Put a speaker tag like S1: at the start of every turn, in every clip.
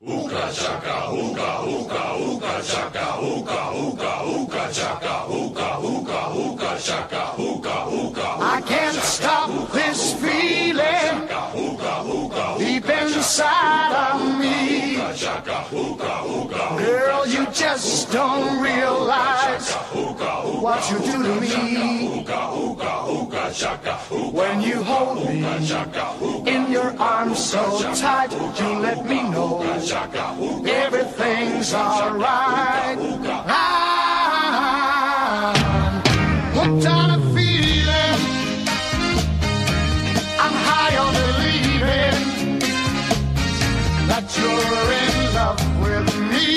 S1: Uka chaka, uka, uka, uka chaka, uka, uka, uka chaka, uka, uka, uka chaka, uka, uka. I can't stop this feeling deep inside of me. Girl, you just don't realize what you do to me. When you hold me in your arms so tight, you let me know everything's alright. I'm hooked on a feeling, I'm high on believing that you're in love with me.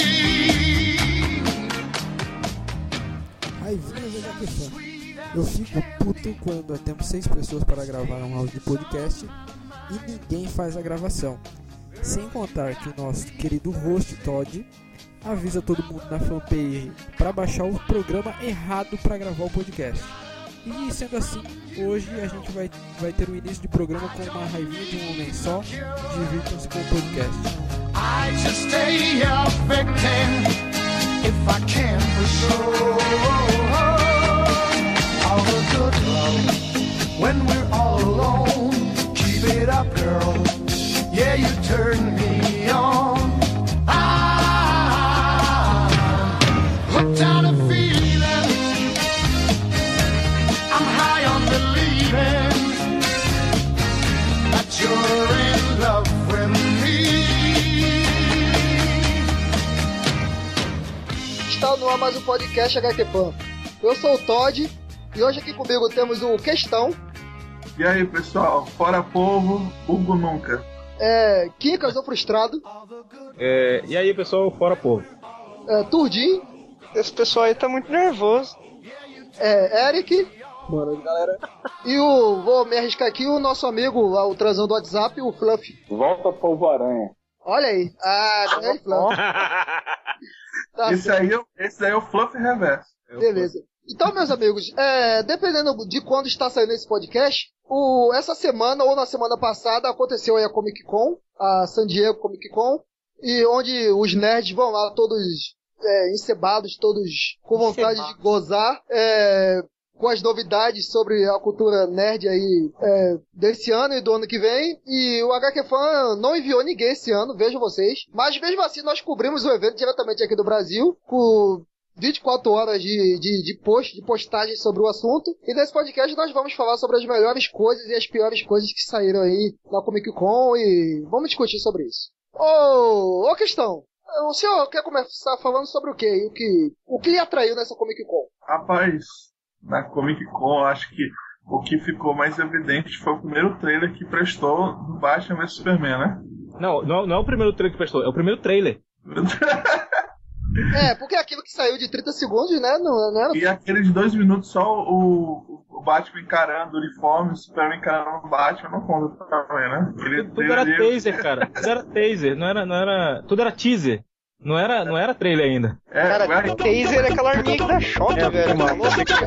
S2: Raivinhas da questão. Eu fico puto quando temos 6 pessoas para gravar um áudio de podcast e ninguém faz a gravação. Sem contar que o nosso querido host Todd avisa todo mundo na fanpage para baixar o programa errado para gravar o podcast. E sendo assim, hoje a gente vai ter um início de programa com uma raivinha de um homem só. Divirtam-se com o podcast.
S1: I just stay a victim if I can for sure. All the good love when we're all alone. Keep it up, girl. Yeah, you turn me on. I'm hooked on a feeling. I'm high on believing that you're in love with me.
S3: Está no ar mais um podcast HQ Pan. Eu sou o Todd e hoje aqui comigo temos o Questão.
S4: E aí, pessoal, fora povo, Hugo nunca.
S3: Quincas, o Frustrado.
S5: E aí, pessoal, fora povo.
S3: Turdim.
S6: Esse pessoal aí tá muito nervoso.
S3: Eric.
S6: Boa noite, galera.
S3: E vou me arriscar aqui, o nosso amigo lá, o transão do WhatsApp, o Fluff.
S7: Volta Polvo Aranha.
S3: Olha aí. Grande Fluff. Tá
S4: esse aí é o Fluff Reverso.
S3: Beleza. Então, meus amigos, dependendo de quando está saindo esse podcast, essa semana ou na semana passada aconteceu aí a Comic Con, a San Diego Comic Con, e onde os nerds vão lá todos encebados, todos com vontade de gozar, com as novidades sobre a cultura nerd aí desse ano e do ano que vem. E o HQ Fan não enviou ninguém esse ano, vejam vocês. Mas mesmo assim nós cobrimos o evento diretamente aqui do Brasil, com 24 horas de postagem sobre o assunto. E nesse podcast nós vamos falar sobre as melhores coisas e as piores coisas que saíram aí na Comic Con e vamos discutir sobre isso. Ô Questão, o senhor quer começar falando sobre o quê? O que lhe atraiu nessa Comic Con?
S4: Rapaz, na Comic Con acho que o que ficou mais evidente foi o primeiro trailer que prestou do Batman vs Superman, né?
S5: Não é o primeiro trailer que prestou, é o primeiro trailer.
S3: Porque é aquilo que saiu de 30 segundos, né? Não era...
S4: E aqueles 2 minutos só o Batman encarando o uniforme, o Superman encarando o Batman, não conta também, né?
S5: Tudo era taser, cara. Tudo era taser, não era... Tudo era teaser. Não era trailer ainda.
S6: Cara, taser é aquela arminha que dá choque, velho, mano.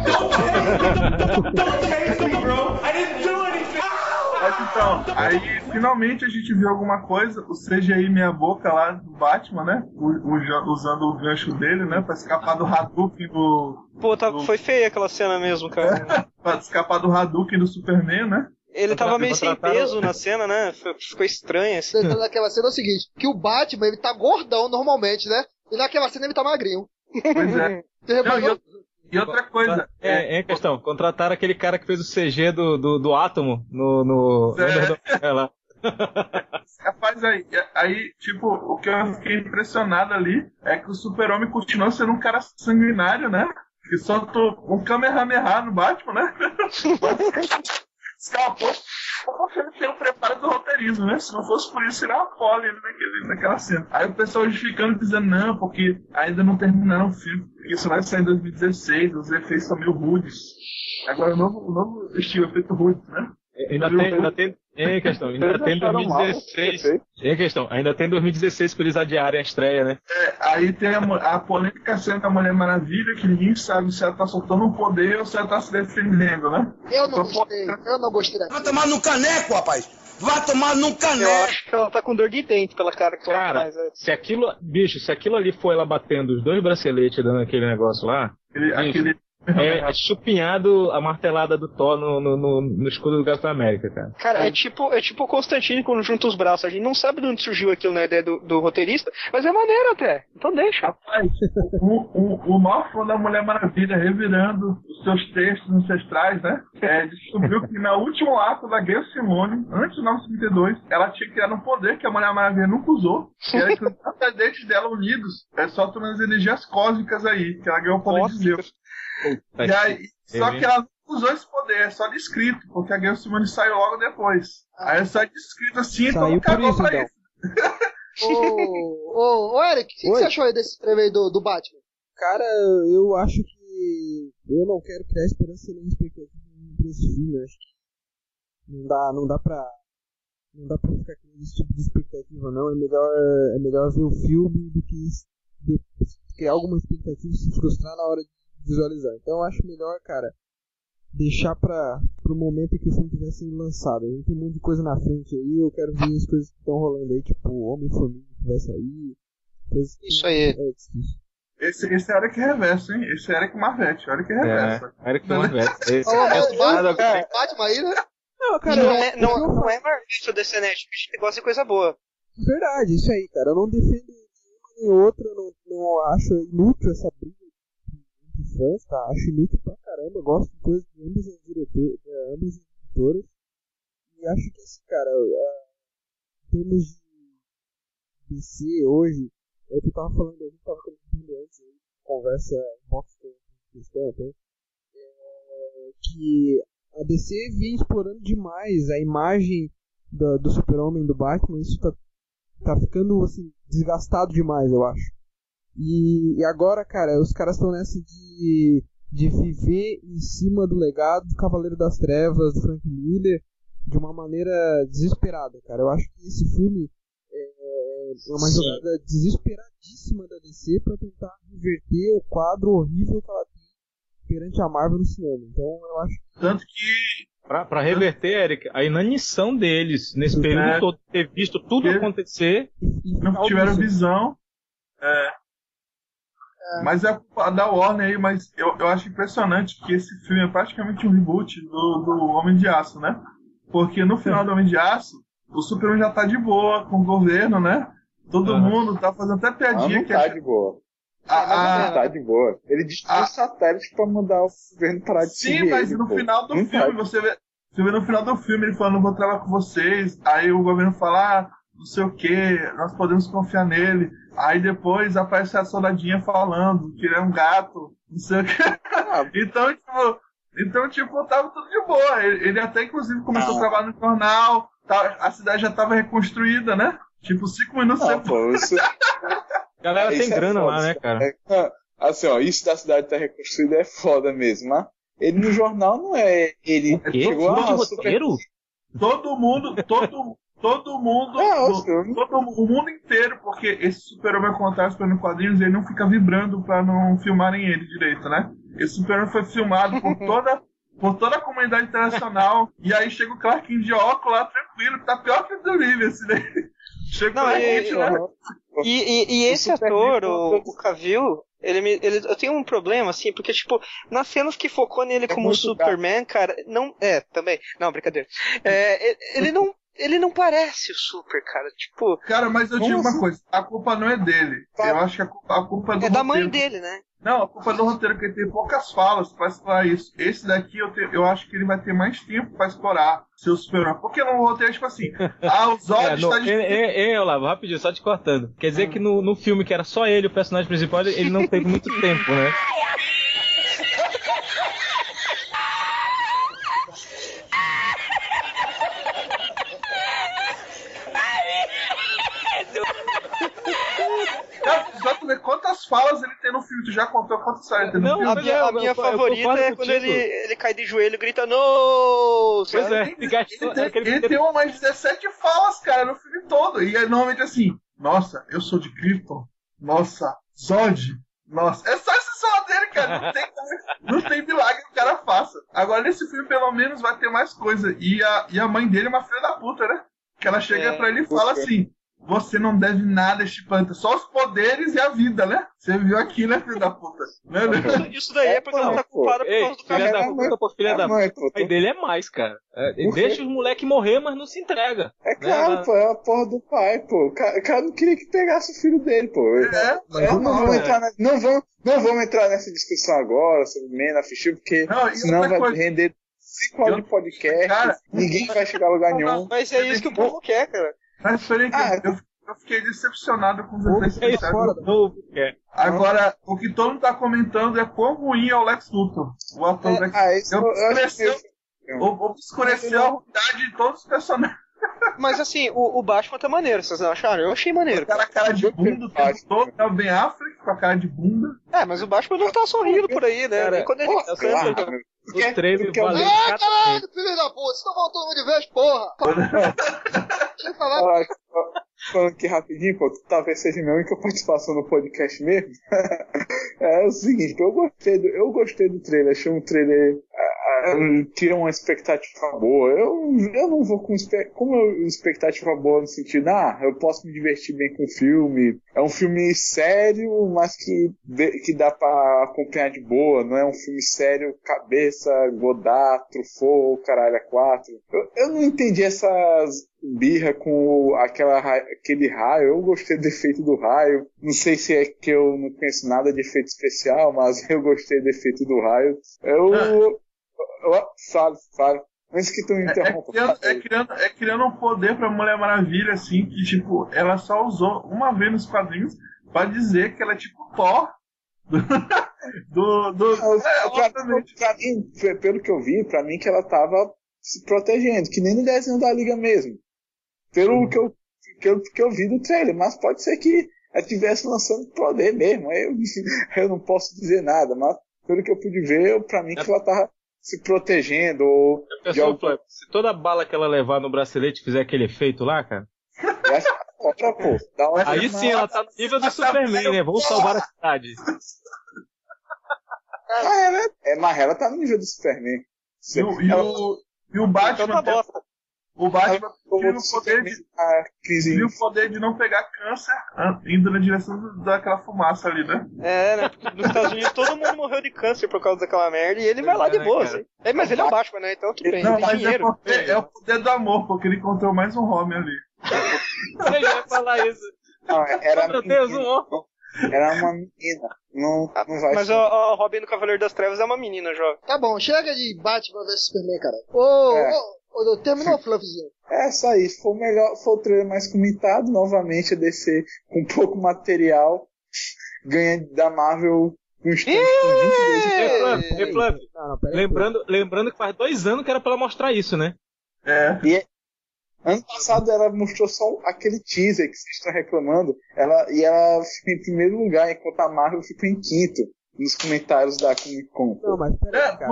S4: Mas então, aí finalmente a gente viu alguma coisa, o CGI meia boca lá do Batman, né? Usando o gancho dele, né? Pra escapar do Hadouken do...
S6: Pô, foi feia aquela cena mesmo, cara.
S4: Pra escapar do Hadouken do Superman, né?
S6: Ele tava meio sem peso na cena, né? Ficou estranho assim.
S3: Naquela cena é o seguinte, que o Batman, ele tá gordão normalmente, né? E naquela cena ele tá magrinho.
S4: Pois é. E outra coisa...
S5: Questão, contrataram aquele cara que fez o CG do Átomo no lá.
S4: Rapaz, aí, tipo, o que eu fiquei impressionado ali é que o Super-Homem continua sendo um cara sanguinário, né? Que soltou um Kamehameha no Batman, né? Escapou. Ele tem o preparo do roteirismo, né? Se não fosse por isso, seria uma pole naquela cena. Aí o pessoal justificando, dizendo, não, porque ainda não terminaram o filme, isso vai sair em 2016, os efeitos são meio rudes. Agora o novo estilo efeito rude, né?
S5: Ainda tem ainda tem 2016. Ainda tem 2016 que eles adiarem a estreia, né?
S4: Aí tem a polêmica cena da Mulher Maravilha, que ninguém sabe se ela tá soltando um poder ou se ela tá se defendendo, né?
S3: Eu não gostei.
S1: Vai tomar no caneco, rapaz! Vai tomar num
S6: Eu
S1: caneco.
S6: acho que ela tá com dor de dente pela cara que ela
S5: Cara,
S6: faz.
S5: se aquilo ali foi ela batendo os 2 braceletes dando aquele negócio lá,
S4: Aquele
S5: é chupinhado a martelada do Thor no escudo do Capitão América, cara.
S6: Cara, é tipo o Constantine quando junta os braços. A gente não sabe de onde surgiu aquilo na ideia do roteirista, mas é maneiro até. Então deixa.
S4: Rapaz, o maior fã da Mulher Maravilha, revirando os seus textos ancestrais, né? Descobriu que no último ato da Gayle Simone, antes de 1932, ela tinha criado um poder que a Mulher Maravilha nunca usou, que era que os ascendentes dela unidos soltam as energias cósmicas aí, que ela ganhou o poder de Zeus. E aí, só que ela não usou esse poder, é só descrito, porque a Gayle Simone saiu logo depois. Aí é só descrito assim, então não cagou pra isso.
S3: Ô, Eric, o que você achou aí desse trailer aí do Batman?
S2: Cara, eu acho que eu não quero criar esperança nem expectativa pra esse filme. Acho que não dá pra ficar com esse tipo de expectativa, não. É melhor ver o filme do que criar alguma expectativa e se frustrar na hora de visualizar. Então eu acho melhor, cara, deixar pro momento em que o filme estiver sendo lançado. A gente tem um monte de coisa na frente aí, eu quero ver as coisas que estão rolando aí, tipo Homem-Formiga que vai sair.
S6: Isso aí.
S4: Esse é Eric Reverso, hein? Esse é Eric Marvete, Eric Reverso.
S5: Eric Marvete.
S3: Batman aí, né?
S2: Não, cara,
S6: não é Marvete o DCNet, a gente gosta de coisa boa.
S2: Verdade, isso aí, cara. Eu não defendo nenhuma nem outra, não acho inútil essa briga de fãs, tá? Acho inútil pra caramba, gosto de coisas de ambas as editoras. E acho que assim, cara, em termos de DC hoje, é o que eu tava falando, a gente tava comentando antes, conversa em box com o Cristão, então, que a DC vinha explorando demais a imagem do Super-Homem, do Batman, isso tá ficando assim, desgastado demais, eu acho. E agora, cara, os caras estão nessa de viver em cima do legado do Cavaleiro das Trevas, do Frank Miller, de uma maneira desesperada, cara. Eu acho que esse filme é uma jogada desesperadíssima da DC pra tentar reverter o quadro horrível que ela tem perante a Marvel no cinema. Então eu acho que...
S4: Tanto que...
S5: Pra reverter, Eric, a inanição deles nesse período todo, ter visto tudo acontecer.
S4: Não tiveram visão. Mas é a culpa da Warner aí, mas eu acho impressionante que esse filme é praticamente um reboot do Homem de Aço, né? Porque no final do Homem de Aço, o Superman já tá de boa com o governo, né? Todo mundo tá fazendo até piadinha.
S7: Não tá de boa. Não tá de boa. Ele destruiu os satélites pra mandar o governo parar de seguir.
S4: Sim, mas no final do filme, você vê no final do filme ele falando, não vou trabalhar com vocês. Aí o governo fala, não sei o que, nós podemos confiar nele. Aí depois aparece a soldadinha falando que ele é um gato, não sei o que. Então, tava tudo de boa. Ele até, inclusive, começou a trabalhar no jornal, a cidade já tava reconstruída, né? 5 minutos depois.
S5: Galera tem grana lá, né, cara?
S7: Assim, ó, isso da cidade tá reconstruída é foda mesmo, né? Ele no jornal não é... Ele chegou a...
S4: Todo mundo, o mundo inteiro, porque esse Super-Homem, ao contrário dos quadrinhos, ele não fica vibrando pra não filmarem ele direito, né? Esse Super-Homem foi filmado por toda a comunidade internacional, e aí chega o Clark Kent de óculos lá, tranquilo, que tá pior que o do River, assim, né? Chega o Clark Kent, né?
S6: E esse ator, o Cavill, eu tenho um problema, assim, porque, tipo, nas cenas que focou nele como Superman, cara, não... também. Não, brincadeira. Ele não parece o Super, cara, tipo...
S4: Cara, mas eu digo uma coisa, a culpa não é dele. Eu acho que a culpa é do
S6: roteiro. Da mãe dele, né?
S4: Não, a culpa é do roteiro, porque ele tem poucas falas pra explorar isso. Esse daqui eu acho que ele vai ter mais tempo pra explorar seu Super-Homem. Porque no roteiro, tipo assim, os olhos tá de...
S5: Olavo, rapidinho, só te cortando. Quer dizer que no filme que era só ele, o personagem principal, ele não teve muito tempo, né?
S4: Só tu ver quantas falas ele tem no filme. Tu já contou quantas falas ele tem no filme?
S6: A minha favorita é quando ele cai de joelho e grita no.
S5: Pois é,
S4: ele tem umas 17 falas, cara, no filme todo. E é normalmente assim, nossa, eu sou de Krypton. Nossa, Zod. Nossa, é só esse som dele, cara. Não tem milagre que o cara faça. Agora, nesse filme, pelo menos, vai ter mais coisa. E a mãe dele é uma filha da puta, né? Que ela chega pra ele e fala assim: você não deve nada a este planeta, só os poderes e a vida, né? Você viu aqui, né, filho da puta?
S6: Isso daí é porque ela tá culpada por causa do
S5: filha da
S6: café.
S5: puta, filha da puta. O pai dele é mais, cara. Deixa os moleques morrer, mas não se entrega.
S7: É claro, pô, é a porra do pai, pô. O cara não queria que pegasse o filho dele, pô. Não vamos entrar nessa discussão agora sobre Man of Steel, porque senão vai render 5 horas de podcast, cara, ninguém vai chegar a lugar nenhum.
S6: Mas é isso que o povo quer, cara.
S4: Mas peraí, eu fiquei decepcionado com os efeitos
S5: especiais.
S4: Agora, o que todo mundo tá comentando é quão ruim é o Lex Luthor. O ator Lex Luthor. Obscureceu a ruindade de todos os personagens.
S6: Mas assim, o Batman tá maneiro, vocês não acharam? Eu achei maneiro.
S4: O cara de bunda o tempo todo, é o Ben Affleck com a cara de bunda.
S6: Mas o Batman não tá sorrindo por aí, né?
S5: Cara,
S6: quando ele canta.
S5: Os trailers valeu.
S3: Caralho, filho da puta, vocês estão voltando de vez, porra! Deixa eu falar.
S7: Falando aqui rapidinho, pô, talvez seja minha única participação no podcast mesmo. É o seguinte, eu gostei do trailer, achei um trailer tira uma expectativa boa. Eu não vou com expectativa boa no sentido, eu posso me divertir bem com o filme. É um filme sério, mas que dá pra acompanhar de boa. Não é um filme sério, cabeça, Godard, Truffaut, caralho, a 4. Eu não entendi essas birra com aquele raio. Eu gostei do efeito do raio. Não sei se é que eu não conheço nada de efeito especial, mas eu gostei do efeito do raio. Fala. Antes que tu me interrompa.
S4: Criando um poder pra Mulher Maravilha, assim, que, tipo, ela só usou uma vez nos quadrinhos pra dizer que ela é tipo Thor.
S7: Pra mim, pelo que eu vi, pra mim que ela tava se protegendo, que nem no desenho da Liga mesmo. Pelo que eu vi do trailer, mas pode ser que ela estivesse lançando poder mesmo. Eu não posso dizer nada, mas pelo que eu pude ver, pra mim que ela tava se protegendo.
S5: Se toda bala que ela levar no bracelete fizer aquele efeito lá, cara. Aí sim, ela tá no nível do Superman, né? Vamos salvar a cidade.
S7: Mas ela tá no nível do Superman.
S4: E o Batman. O Batman tinha o poder de não pegar câncer indo na direção daquela fumaça ali, né?
S6: Né? Porque nos Estados Unidos todo mundo morreu de câncer por causa daquela merda e ele vai lá de boa, assim. Mas ele é o Batman, né? Então tudo bem.
S4: Não,
S6: ele tem dinheiro.
S4: É o poder do amor, porque ele encontrou mais um homem ali.
S5: Eu ia falar isso.
S7: Não, era
S5: meu Deus, um homem.
S7: Era uma menina. Não vai
S6: mas o Robin do Cavaleiro das Trevas é uma menina, jovem.
S3: Tá bom, chega de Batman vs Superman, cara. Terminou o Fluffzinho.
S7: Só isso. Foi o trailer mais comentado. Novamente a DC com pouco material ganha da Marvel com uns tempos com 20
S5: vezes. Lembrando que faz 2 anos que era pra ela mostrar isso, né?
S7: E ano passado ela mostrou só aquele teaser que vocês estão reclamando. Ela ficou em primeiro lugar, enquanto a Marvel ficou em quinto nos comentários da Comic Con.
S2: Não, mas peraí, cara.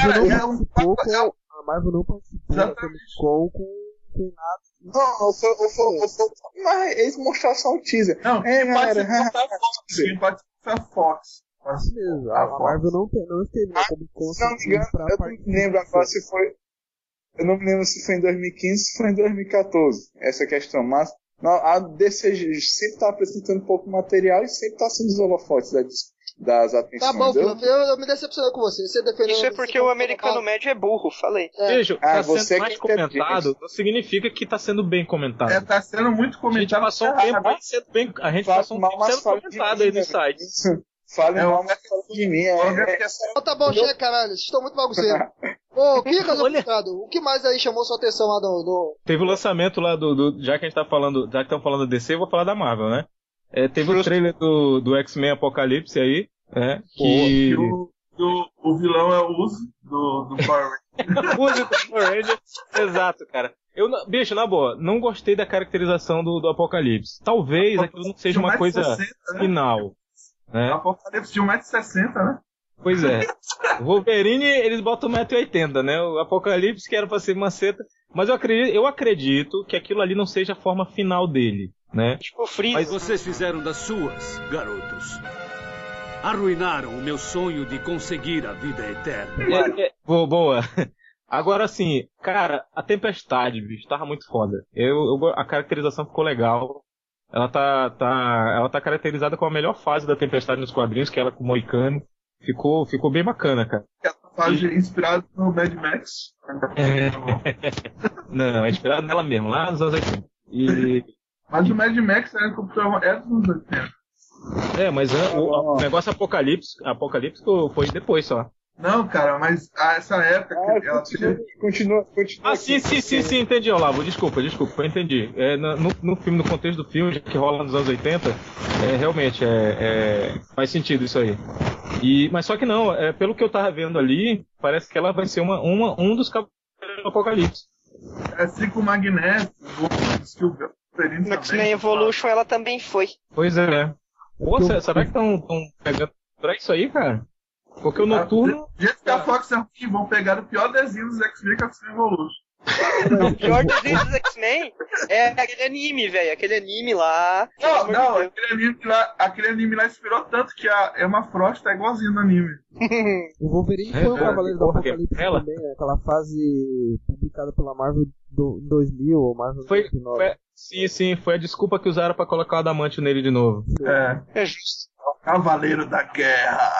S2: A Marvel não participou da Comic Con com nada.
S7: Não, mas eles mostraram só o teaser.
S4: Não, quem participou foi a Fox.
S2: Mesmo, a Marvel não esteve na Comic Con.
S7: Se não me engano, eu não me lembro agora se foi. Eu não me lembro se foi em 2015 ou se foi em 2014, essa questão, mas a DC sempre está apresentando pouco material e sempre está sendo os holofotes das atenções.
S3: Tá bom, eu me decepcionei com você.
S6: Isso é porque o americano médio é burro, falei.
S5: Veja, tá sendo mais comentado, não significa que tá sendo bem comentado.
S4: Tá sendo muito comentado.
S5: A gente passou um tempo sendo comentado aí no site.
S7: Fale mal, mas fala de mim.
S3: Tá bom, chega, caralho. Vocês estão muito bagunceiros. Ô, o que mais aí chamou sua atenção lá do...
S5: Teve o lançamento lá já que estão falando da DC, eu vou falar da Marvel, né? Teve o trailer do X-Men Apocalipse aí, né? Que
S4: o vilão é o Uzi do Power Ranger.
S5: Uzi do Power Ranger, exato, cara. Bicho, na boa, não gostei da caracterização do Apocalipse. Talvez aquilo não seja uma coisa 60, final. Né?
S4: O Apocalipse de 1,60 m, né?
S5: Pois é. O Wolverine, eles botam 1,80 m, né? O Apocalipse, que era pra ser maceta. Mas eu acredito que aquilo ali não seja a forma final dele, né?
S6: Tipo Freeza.
S8: Mas vocês fizeram das suas, garotos. Arruinaram o meu sonho de conseguir a vida eterna.
S5: Boa. Agora, assim, cara, a Tempestade, bicho, tava muito foda. A caracterização ficou legal. Ela tá caracterizada com a melhor fase da Tempestade nos quadrinhos, que é ela com o Moicano. Ficou bem bacana, cara.
S4: Essa fase inspirada no Mad Max.
S5: Não, é inspirado nela mesmo, lá nos anos 80.
S4: Mas o Mad Max era dos anos 80.
S5: Mas o negócio apocalíptico foi depois só.
S4: Não, cara, mas essa época que ela
S7: continua.
S5: Ah, sim, entendi, Olavo. Desculpa, eu entendi. No filme, no contexto do filme, que rola nos anos 80, realmente faz sentido isso aí. Mas só que não, pelo que eu tava vendo ali, parece que ela vai ser um dos Cavaleiros do Apocalipse.
S4: É assim com o Magneto,
S6: no X-Men Evolution ela também foi.
S5: Pois é. Pô, será que estão pegando pra isso aí, cara? Porque o Noturno...
S4: Do jeito que a Fox vão pegar o pior desenho dos X-Men que é o X-Men Evolution.
S6: O pior desenho dos X-Men é aquele anime, velho. Aquele anime lá...
S4: Não, aquele anime lá inspirou tanto que a Emma Frost tá igualzinho no anime.
S2: O Wolverine foi um Cavaleiro do Apocalipse também, né? Aquela fase publicada pela Marvel 2000 ou Marvel 2009.
S5: Sim, foi a desculpa que usaram pra colocar o adamantio nele de novo.
S6: É justo.
S4: Cavaleiro da Guerra.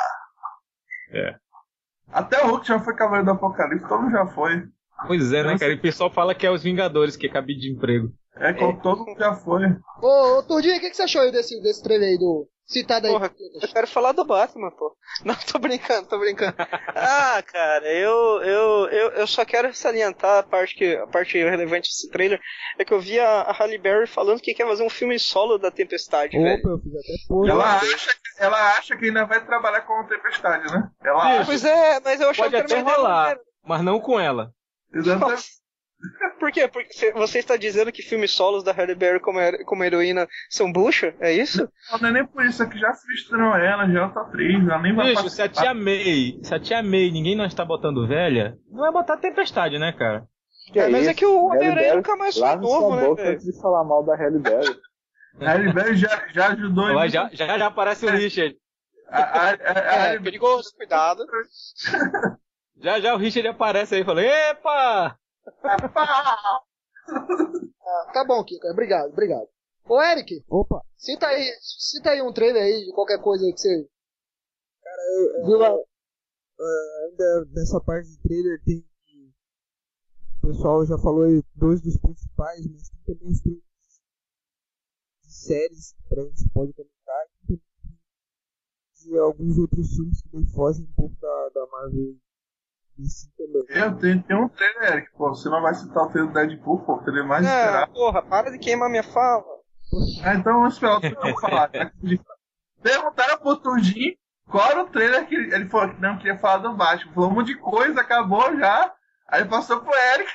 S4: Até o Hulk já foi Cavaleiro do Apocalipse, todo mundo já foi.
S5: Pois é, né, cara? E o pessoal fala que é os Vingadores, que é cabide de emprego.
S4: Todo mundo já foi.
S3: Ô, Turdinho, o que você achou aí desse trailer aí do... Citado aí?
S6: Porra, eu quero falar do Batman, pô. Não, tô brincando. Ah, cara, eu só quero salientar a parte relevante desse trailer, é que eu vi a Halle Berry falando que quer fazer um filme solo da Tempestade, velho.
S2: Eu fiz até porra.
S4: Ela acha que ainda vai trabalhar com a Tempestade, né?
S6: Pois é, mas eu achava
S5: que
S6: era
S5: até rolar, mas não com ela.
S4: Exatamente.
S6: Por quê? Porque você está dizendo que filmes solos da Halle Berry como heroína são bucha? É isso?
S4: Não é nem por isso, é que já substituíram ela, já é outra atriz, ela nem vai
S5: se a tia May, ninguém não está botando velha, não vai botar Tempestade, né, cara?
S6: Mas é que o Homem-Aranha nunca mais foi novo, né, velho?
S7: Antes de falar mal da Halle Berry.
S4: A Halle Berry já ajudou.
S5: Já aparece o Richard.
S6: Perigoso, cuidado.
S5: Já o Richard aparece aí e fala, epa!
S3: Tá bom, Kika, obrigado. Ô, Eric.
S2: Opa.
S3: Cita aí um trailer aí de qualquer coisa aí que você...
S2: Cara, ainda nessa parte de trailer tem... O pessoal já falou aí dois dos principais, mas tem também os trailers de séries que a gente pode comentar. E alguns outros filmes que fogem um pouco da Marvel.
S4: Tem um trailer, Eric, pô. Você não vai citar o trailer do Deadpool, pô. O trailer mais esperado.
S6: Porra, para de queimar minha fala.
S4: Então vamos esperar o trailer pra falar. Perguntaram pro Turdinho qual era o trailer que ele falou que não queria falar do Batman. Falou um monte de coisa, acabou já. Aí passou pro Eric.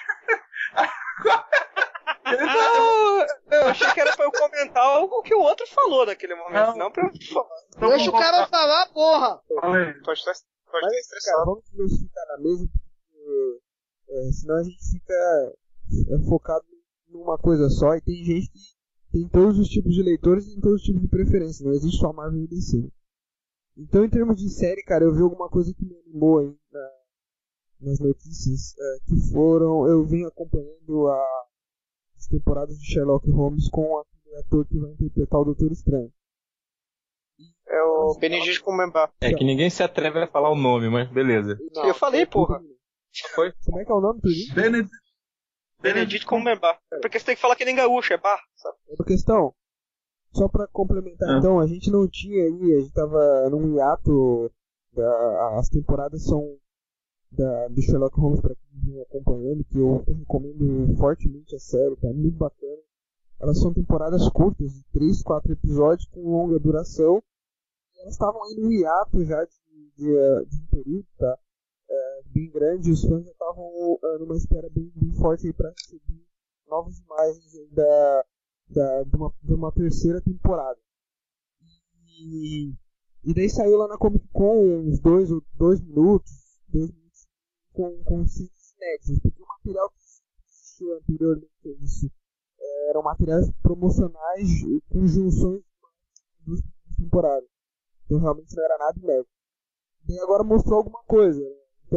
S6: Eu achei que era pra eu comentar algo que o outro falou naquele momento, não pra eu falar.
S3: Deixa o cara falar, porra!
S6: Pode estar.
S2: Cara, vamos diversificar na mesa, porque senão a gente fica focado numa coisa só, e tem gente que tem todos os tipos de leitores e tem todos os tipos de preferência, não existe só Marvel e DC. Então, em termos de série, cara, eu vi alguma coisa que me animou aí nas notícias, que foram, eu venho acompanhando as temporadas de Sherlock Holmes com aquele ator que vai interpretar o Doutor Estranho.
S6: É o Benedict Cumberbatch.
S5: É que ninguém se atreve a falar o nome, mas beleza.
S6: Não, eu falei, porra.
S5: Foi?
S2: Como é que é o nome, Turinho?
S6: Benedict Cumberbatch. Porque você tem que falar que nem gaúcho, é bar, sabe?
S2: Outra questão, só pra complementar então, a gente não tinha aí, a gente tava num hiato, as temporadas são do Sherlock Holmes, pra quem vem acompanhando, que eu recomendo fortemente a série, tá muito bacana. Elas são temporadas curtas, de 3, 4 episódios com longa duração. E elas estavam aí no hiato já de um período, tá? Bem grande, os fãs já estavam numa espera bem forte aí pra receber novas imagens de uma terceira temporada. E daí saiu lá na Comic Con uns 2 minutos com cenas inéditas, porque o material que existia anteriormente a isso eram materiais promocionais com junções das temporadas. Então realmente não era nada inédito. E agora mostrou alguma coisa, né? Então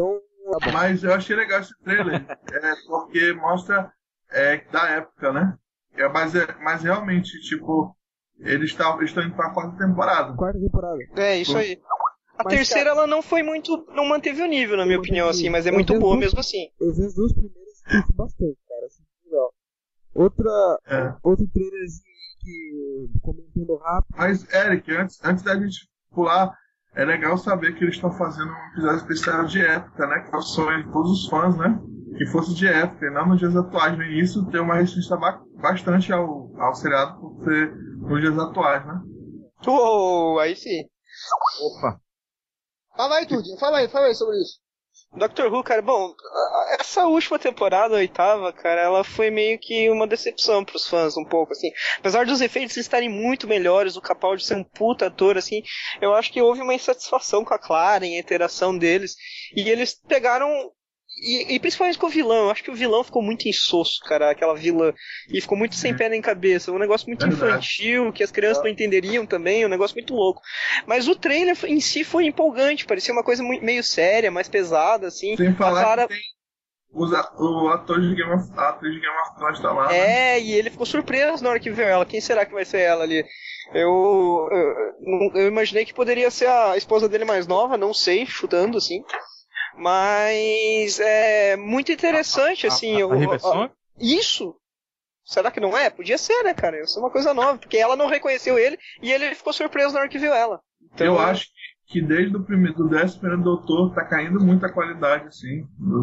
S4: Mas eu achei legal esse trailer, porque mostra da época, né? Mas realmente, tipo, eles estão indo pra quarta temporada.
S6: É, isso aí. A terceira, ela não foi muito. Não manteve o nível, na minha opinião, assim, mas é muito boa mesmo assim.
S2: Eu vi as duas primeiras e curti bastante, cara. Assim, legal. Outro trailerzinho que comentando rápido.
S4: Mas, Eric, antes da gente pular, é legal saber que eles estão fazendo um episódio especial de época, né? Que é o sonho de todos os fãs, né? Que fosse de época e não nos dias atuais. No início tem uma resistência bastante ao seriado por ser nos dias atuais, né?
S6: Uou, aí sim.
S5: Opa.
S3: Fala aí, Tudinho, fala aí sobre isso.
S6: Doctor Who, cara, bom, essa última temporada, a oitava, cara, ela foi meio que uma decepção pros fãs, um pouco, assim. Apesar dos efeitos estarem muito melhores, o Capaldi ser um puta ator, assim, eu acho que houve uma insatisfação com a Claren, a interação deles, e eles pegaram... E principalmente com o vilão, eu acho que o vilão ficou muito insosso, cara, aquela vilã, e ficou muito sem pé nem cabeça, um negócio muito infantil, que as crianças não entenderiam também, um negócio muito louco. Mas o trailer em si foi empolgante, parecia uma coisa meio séria, mais pesada, assim.
S4: Sem falar que tem o ator de Game of Thrones tá lá,
S6: né? E ele ficou surpreso na hora que viu ela, quem será que vai ser ela ali? Eu imaginei que poderia ser a esposa dele mais nova, não sei, chutando, assim. Mas é muito interessante, assim. Isso! Será que não é? Podia ser, né, cara? Isso é uma coisa nova, porque ela não reconheceu ele e ele ficou surpreso na hora que viu ela. Então,
S4: eu acho que desde o 11º Doutor tá caindo muita qualidade, assim.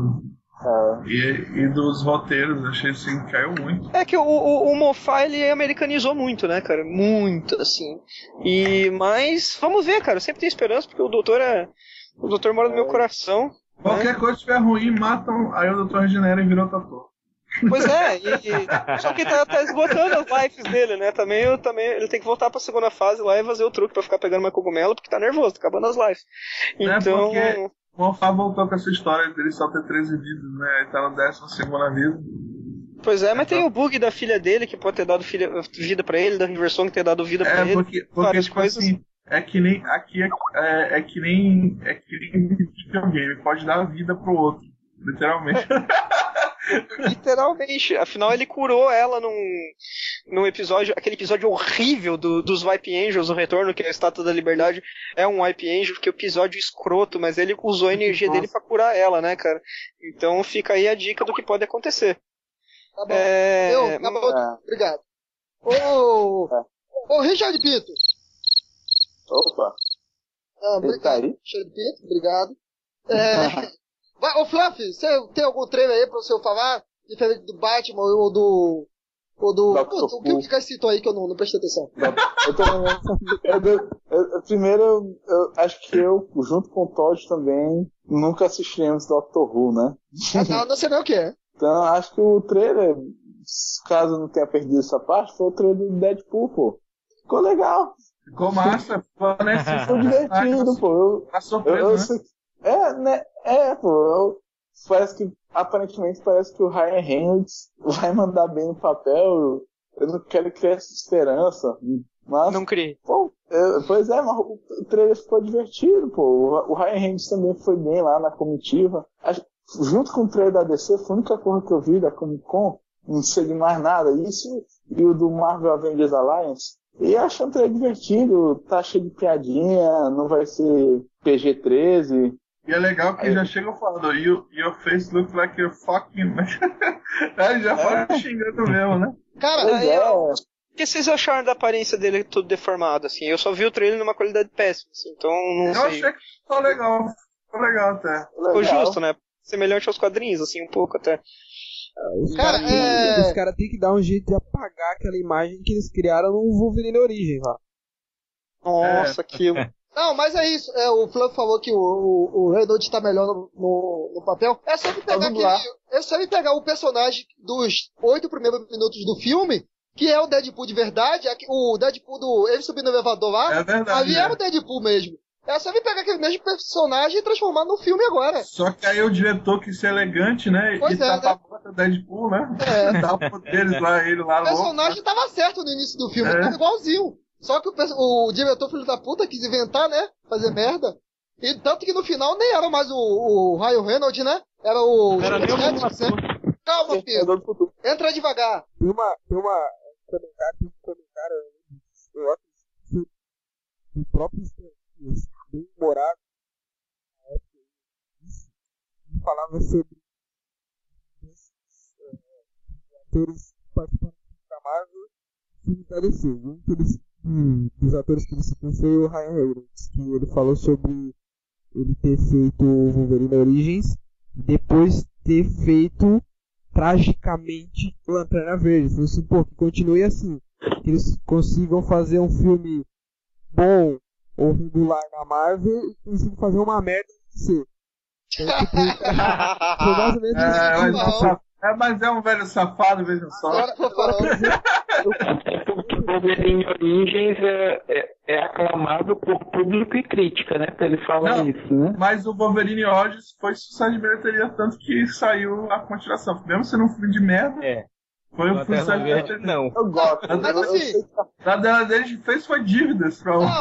S4: E dos roteiros, achei assim, caiu muito.
S6: É que o Moffat, ele americanizou muito, né, cara? Muito, assim. Mas vamos ver, cara. Eu sempre tenho esperança, porque o Doutor mora no meu coração.
S4: Qualquer coisa que estiver ruim, matam, aí o Doutor regenera e virou Doutor.
S6: Pois é, só que tá esgotando as lives dele, né? Também ele tem que voltar pra segunda fase lá e fazer o truque pra ficar pegando mais cogumelo, porque tá nervoso, tá acabando as lives. Então...
S4: porque o Moffat voltou com essa história dele só ter 13 vidas, né? Ele tá na 12ª vida.
S6: Pois é, mas tem o bug da filha dele, que pode ter dado vida pra ele, da Riverson que ter dado vida pra ele.
S4: Porque várias tipo coisas. Assim, é que nem videogame, pode dar vida pro outro, literalmente.
S6: Literalmente, afinal ele curou ela num episódio, aquele episódio horrível dos Wipe Angels, o retorno, que é a Estátua da Liberdade, é um Wipe Angel, que é um episódio escroto, mas ele usou a energia dele pra curar ela, né, cara? Então fica aí a dica do que pode acontecer.
S3: Tá bom. Obrigado. Ô, Richard Pinto.
S7: Opa.
S3: Obrigado, Richard Pinto, obrigado. Ô, Fluffy, você tem algum trailer aí pra você falar? Diferente do Batman ou do... O que você citou aí que eu não prestei atenção?
S7: Primeiro, eu acho que eu, junto com o Todd também, nunca assistiremos Doctor Who, né?
S3: Não sei nem o que é.
S7: Então, acho que o trailer, caso não tenha perdido essa parte, foi o trailer do Deadpool, pô. Ficou legal.
S4: Ficou massa,
S7: ficou divertido, pô.
S4: Tá surpreso,
S7: né? Aparentemente parece que o Ryan Reynolds vai mandar bem no papel. Eu não quero criar essa esperança. Mas,
S6: não criei.
S7: Pois é, mas o trailer ficou divertido, pô. O Ryan Reynolds também foi bem lá na comitiva. Junto com o trailer da DC, foi a única coisa que eu vi da Comic Con. Não sei de mais nada. Isso e o do Marvel Avengers Alliance. E achei um trailer divertido, tá cheio de piadinha, não vai ser PG-13.
S4: E é legal que já chegam falando, your face looks like you're fucking... já fala xingando mesmo, né?
S3: Cara,
S6: o que vocês acharam da aparência dele tudo deformado, assim? Eu só vi o trailer numa qualidade péssima, assim, então não sei.
S4: Eu achei que ficou legal até.
S6: Ficou justo, né? Semelhante aos quadrinhos, assim, um pouco até.
S2: Os caras têm que dar um jeito de apagar aquela imagem que eles criaram no Wolverine Origem lá.
S6: Nossa, aquilo.
S3: Não, mas é isso. O Fluff falou que o Reynolds tá melhor no papel. É só ele pegar o personagem dos 8 primeiros minutos do filme, que é o Deadpool de verdade, o Deadpool ele subindo no elevador lá.
S4: É verdade.
S3: Ali é o Deadpool mesmo. É só ele pegar aquele mesmo personagem e transformar no filme agora.
S4: Só que aí o diretor quis ser elegante, né?
S3: Pois
S4: e tapa a bota do Deadpool, né? Dá poderes lá, ele lá.
S3: O personagem louco, tava certo no início do filme, tava igualzinho. Só que o diretor filho da puta quis inventar, né? Fazer merda. E tanto que no final nem era mais o Ryan Reynolds, né? Era o...
S5: Era nem o mesmo ator.
S3: Calma, Pedro. Entra devagar.
S2: Tem um comentário eu acho que o próprio bem humorado falava sobre atores participantes da Marvel e da DC. Um dos atores que ele citou foi o Ryan Reynolds, que ele falou sobre ele ter feito o Wolverine Origins e depois ter feito tragicamente Lanterna Verde. Falou assim, pô, que continue assim, que eles consigam fazer um filme bom ou regular na Marvel e consigam fazer uma merda de ser. Então, tipo, foi mais ou menos isso.
S4: Mas é um velho safado, vejam só.
S9: O Wolverine Origins é aclamado por público e crítica, né? Pra ele falar isso, né?
S4: Mas o Wolverine Origins foi sucesso de bilheteria, tanto que saiu a continuação. Mesmo sendo um filme de merda, foi um filme de bilheteria.
S5: Não.
S7: Eu gosto.
S3: Mas assim...
S4: A dela dele fez foi dívidas pra um.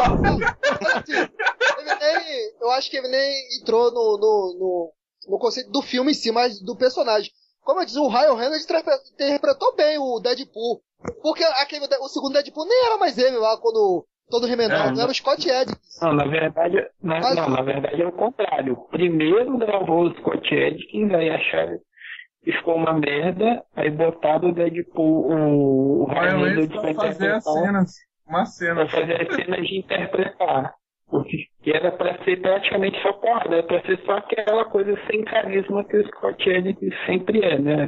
S3: Eu acho que ele nem entrou no conceito do filme em si, mas do personagem. Como eu disse, o Ryan Reynolds interpretou bem o Deadpool. Porque o segundo Deadpool nem era mais ele lá, quando todo remendado, era o Scott Adkins.
S9: Não, na verdade é o contrário. Primeiro gravou o Scott Adkins, aí acharam que ficou uma merda, aí botaram o Deadpool, o Ryan Reynolds
S4: pra fazer as cenas. Uma cena.
S9: Pra fazer as cenas de interpretar. Porque era pra ser praticamente só porrada, era pra ser só aquela coisa sem carisma que o Scott Adkins sempre é, né?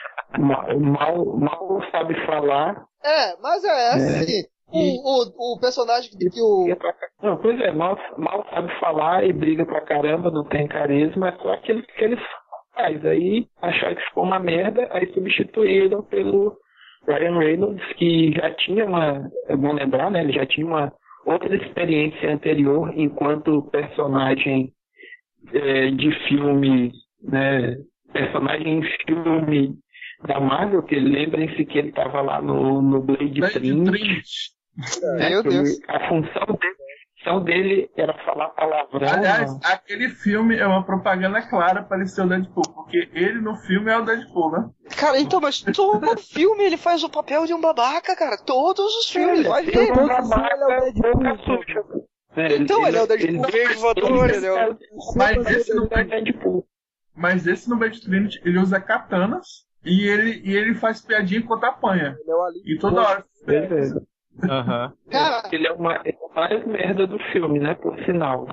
S9: Mal sabe falar.
S3: Mas assim. O personagem que o...
S9: Não, pois é, mal sabe falar e briga pra caramba, não tem carisma, é só aquilo que ele faz. Aí acharam que ficou uma merda, aí substituíram pelo Ryan Reynolds, que já tinha é bom lembrar, né? Ele já tinha uma outra experiência anterior enquanto personagem de filme, né? Personagem em filme da Marvel, que lembrem-se que ele estava lá no Blade Trinity.
S3: Meu Deus.
S9: A função dele era falar palavrão.
S4: Aliás, aquele filme é uma propaganda clara para ele ser o Deadpool, porque ele no filme é o Deadpool, né?
S6: Cara, então, mas todo filme ele faz o papel de um babaca, cara. Todos os filmes, vai ver. Então, ele é o Deadpool verde voador, ele é o...
S4: Mas esse no Blade Trinity, ele usa katanas e ele faz piadinha enquanto apanha. E toda hora.
S9: Beleza.
S5: Uhum.
S3: Cara,
S9: ele é uma mais merda do filme, né? Por sinal.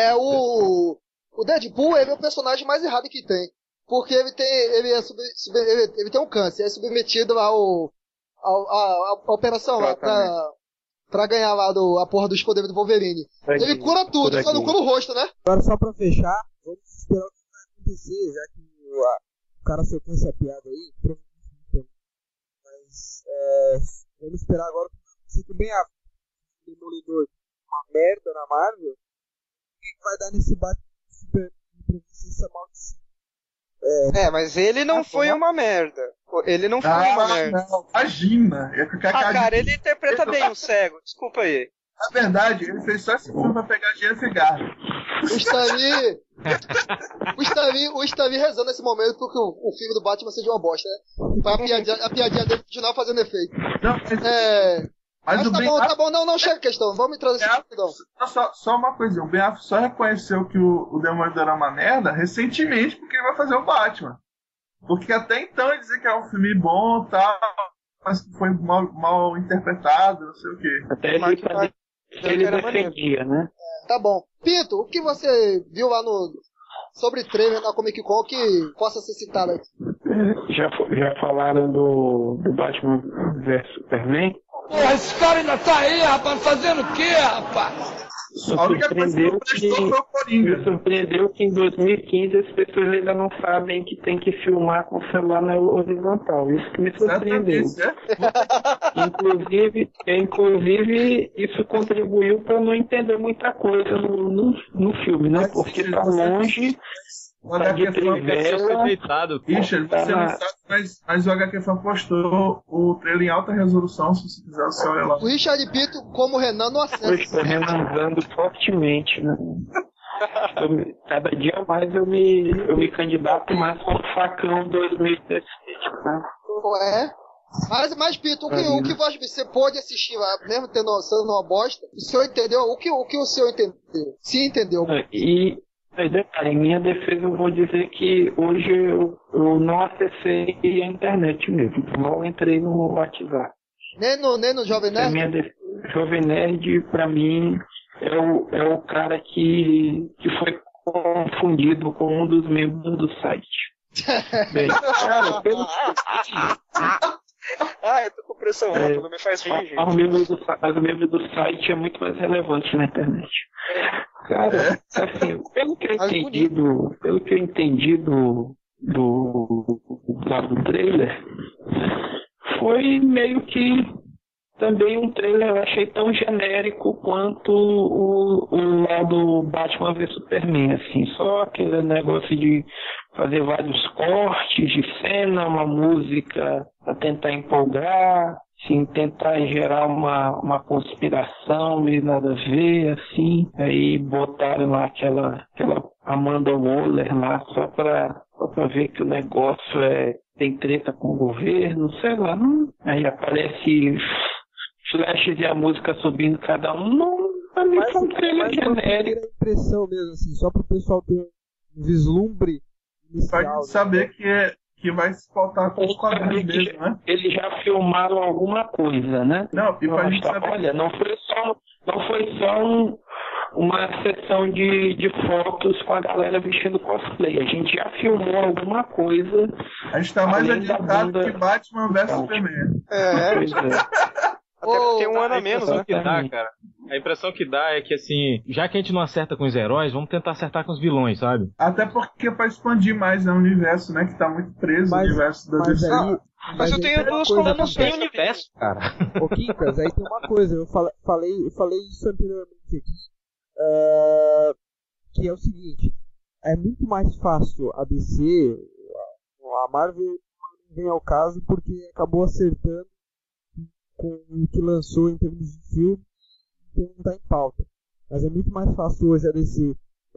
S3: O Deadpool, ele é o personagem mais errado que tem. Porque ele tem um câncer, é submetido à operação lá pra ganhar lá a porra dos poderes do Wolverine. Ele cura tudo, só não cura o rosto, né?
S2: Agora só pra fechar, vamos esperar o que vai acontecer, já que o cara soltou essa piada aí, provavelmente. Mas vamos esperar agora. Se também a Demolidor uma merda na Marvel, o que vai dar nesse bate-super essa maldição?
S6: Mas ele não foi uma merda. Ele não foi uma merda.
S4: Não, imagina.
S6: Cara, ele interpreta bem o cego. Desculpa aí.
S4: Na verdade, ele fez só esse filme pra pegar Jennifer Garner.
S3: O Stan Lee rezando nesse momento porque o filme do Batman seja uma bosta, né? Pra a piadinha dele continuar fazendo efeito.
S4: Não, mas
S3: tá bom, não chega a questão, vamos trazer esse rapidão.
S4: Só uma coisinha, o Ben Affleck só reconheceu que o Demolidor é uma merda recentemente porque ele vai fazer o Batman. Porque até então ele dizia que era um filme bom e tal, mas que foi mal interpretado, não sei o quê.
S9: Até ele defendia, né?
S3: Tá bom. Pinto, o que você viu lá sobre trailer na Comic Con que possa ser citado aqui?
S9: Já falaram do Batman vs Superman?
S1: Porra, esse cara ainda tá aí, rapaz, fazendo o quê, rapaz?
S4: A única coisa que não prestou foi o Coringa.
S9: Me surpreendeu que em 2015 as pessoas ainda não sabem que tem que filmar com o celular na horizontal. Isso que me surpreendeu. Inclusive, isso contribuiu para não entender muita coisa no filme, né? Porque tá longe.
S4: O HQ
S5: Trivela.
S4: Richard, você não sabe, mas o HQ Fan postou o trailer em alta resolução, se você quiser você olha lá.
S3: O Richard Pinto, como o Renan, não acessa.
S9: Eu estou renanzando fortemente, né? Cada dia mais eu me candidato mais como facão 2017, né?
S3: Ué? Mas Pito, o que você pôde assistir lá, mesmo sendo uma bosta, o senhor entendeu? O que o senhor entendeu? Se entendeu.
S9: E detalhe, em minha defesa eu vou dizer que hoje eu não acessei a internet mesmo, não entrei no WhatsApp.
S3: Nem no Jovem Nerd?
S9: Jovem Nerd, pra mim, é o cara que foi confundido com um dos membros do site. Bem, cara, pelo
S6: eu tô com pressão alta, não me faz rir, gente.
S9: Os membros do site é muito mais relevante na internet. Cara, assim, pelo que eu entendi do trailer, foi meio que também um trailer eu achei tão genérico quanto o lado Batman vs Superman, assim, só aquele negócio de fazer vários cortes de cena, uma música pra tentar empolgar, assim, tentar gerar uma conspiração meio nada a ver, assim, aí botaram lá aquela Amanda Waller lá só pra ver que o negócio tem treta com o governo, sei lá, não. Aí aparece flashes e a música subindo cada um, não, pra mim foi um trailer genérico.
S2: A impressão mesmo, assim, só pro pessoal ter um vislumbre inicial.
S4: Pode saber que vai se faltar com os quadrinhos mesmo, né?
S9: Eles já filmaram alguma coisa, né?
S4: Não, e pra gente saber...
S9: Olha, não foi só uma sessão de fotos com a galera vestindo cosplay. A gente já filmou alguma coisa.
S4: A gente tá mais adiantado que Batman vs Superman.
S9: Pois é.
S6: Até porque tem um ano a menos, né?
S5: Cara. A impressão que dá é que, assim, já que a gente não acerta com os heróis, vamos tentar acertar com os vilões, sabe?
S4: Até porque pra expandir mais o universo, né? Que tá muito preso no universo da DC.
S6: Mas eu tenho duas como eu não sei o universo, cara.
S2: Ô, Quincas, aí tem uma coisa, eu falei isso anteriormente aqui, que é o seguinte, é muito mais fácil a DC, a Marvel não vem ao caso porque acabou acertando com o que lançou em termos de filme, então não está em pauta. Mas é muito mais fácil hoje a DC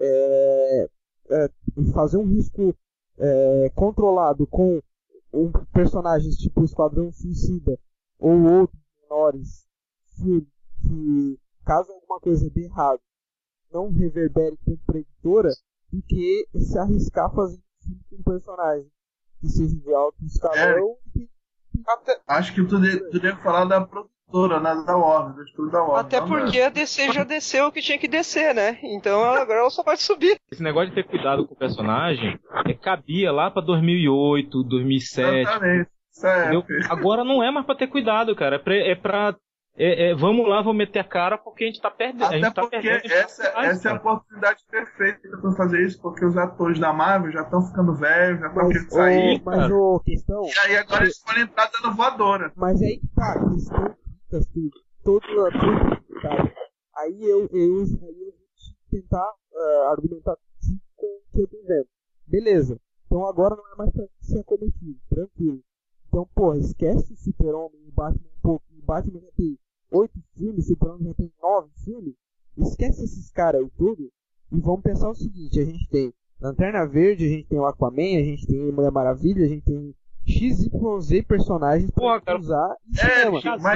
S2: fazer um risco controlado com personagens tipo Esquadrão Suicida ou outros menores filmes que, caso alguma coisa dê errado, não reverbere com preditora, do que se arriscar fazendo um filme com um personagem que seja de alto escalão.
S4: Acho que tu deve falar da produtora, né, da Warner, do estúdio da Warner.
S6: Até porque a DC já desceu o que tinha que descer, né? Então agora ela só pode subir.
S5: Esse negócio de ter cuidado com o personagem cabia lá pra 2008, 2007.
S4: Exatamente.
S5: Agora não é mais pra ter cuidado, cara. Vamos lá, vamos meter a cara porque a gente tá perdendo.
S4: Até porque essa é a oportunidade perfeita pra fazer isso, porque os atores da Marvel já estão ficando velhos, já estão querendo sair.
S2: Mas o questão...
S4: E aí agora eles podem entrar dando voadora.
S2: Mas aí que tá, a questão todo. Aí eu vou tentar argumentar com o que eu tô vendo. Beleza, então agora não é mais pra ser acometido, tranquilo. Então, porra, esquece o Super-Homem e o Batman um pouco. O Batman já tem 8 filmes, o Super-Homem já tem 9 filmes. Esquece esses caras aí tudo e vamos pensar o seguinte: a gente tem Lanterna Verde, a gente tem o Aquaman, a gente tem Mulher Maravilha, a gente tem XYZ personagens pra usar em cinema.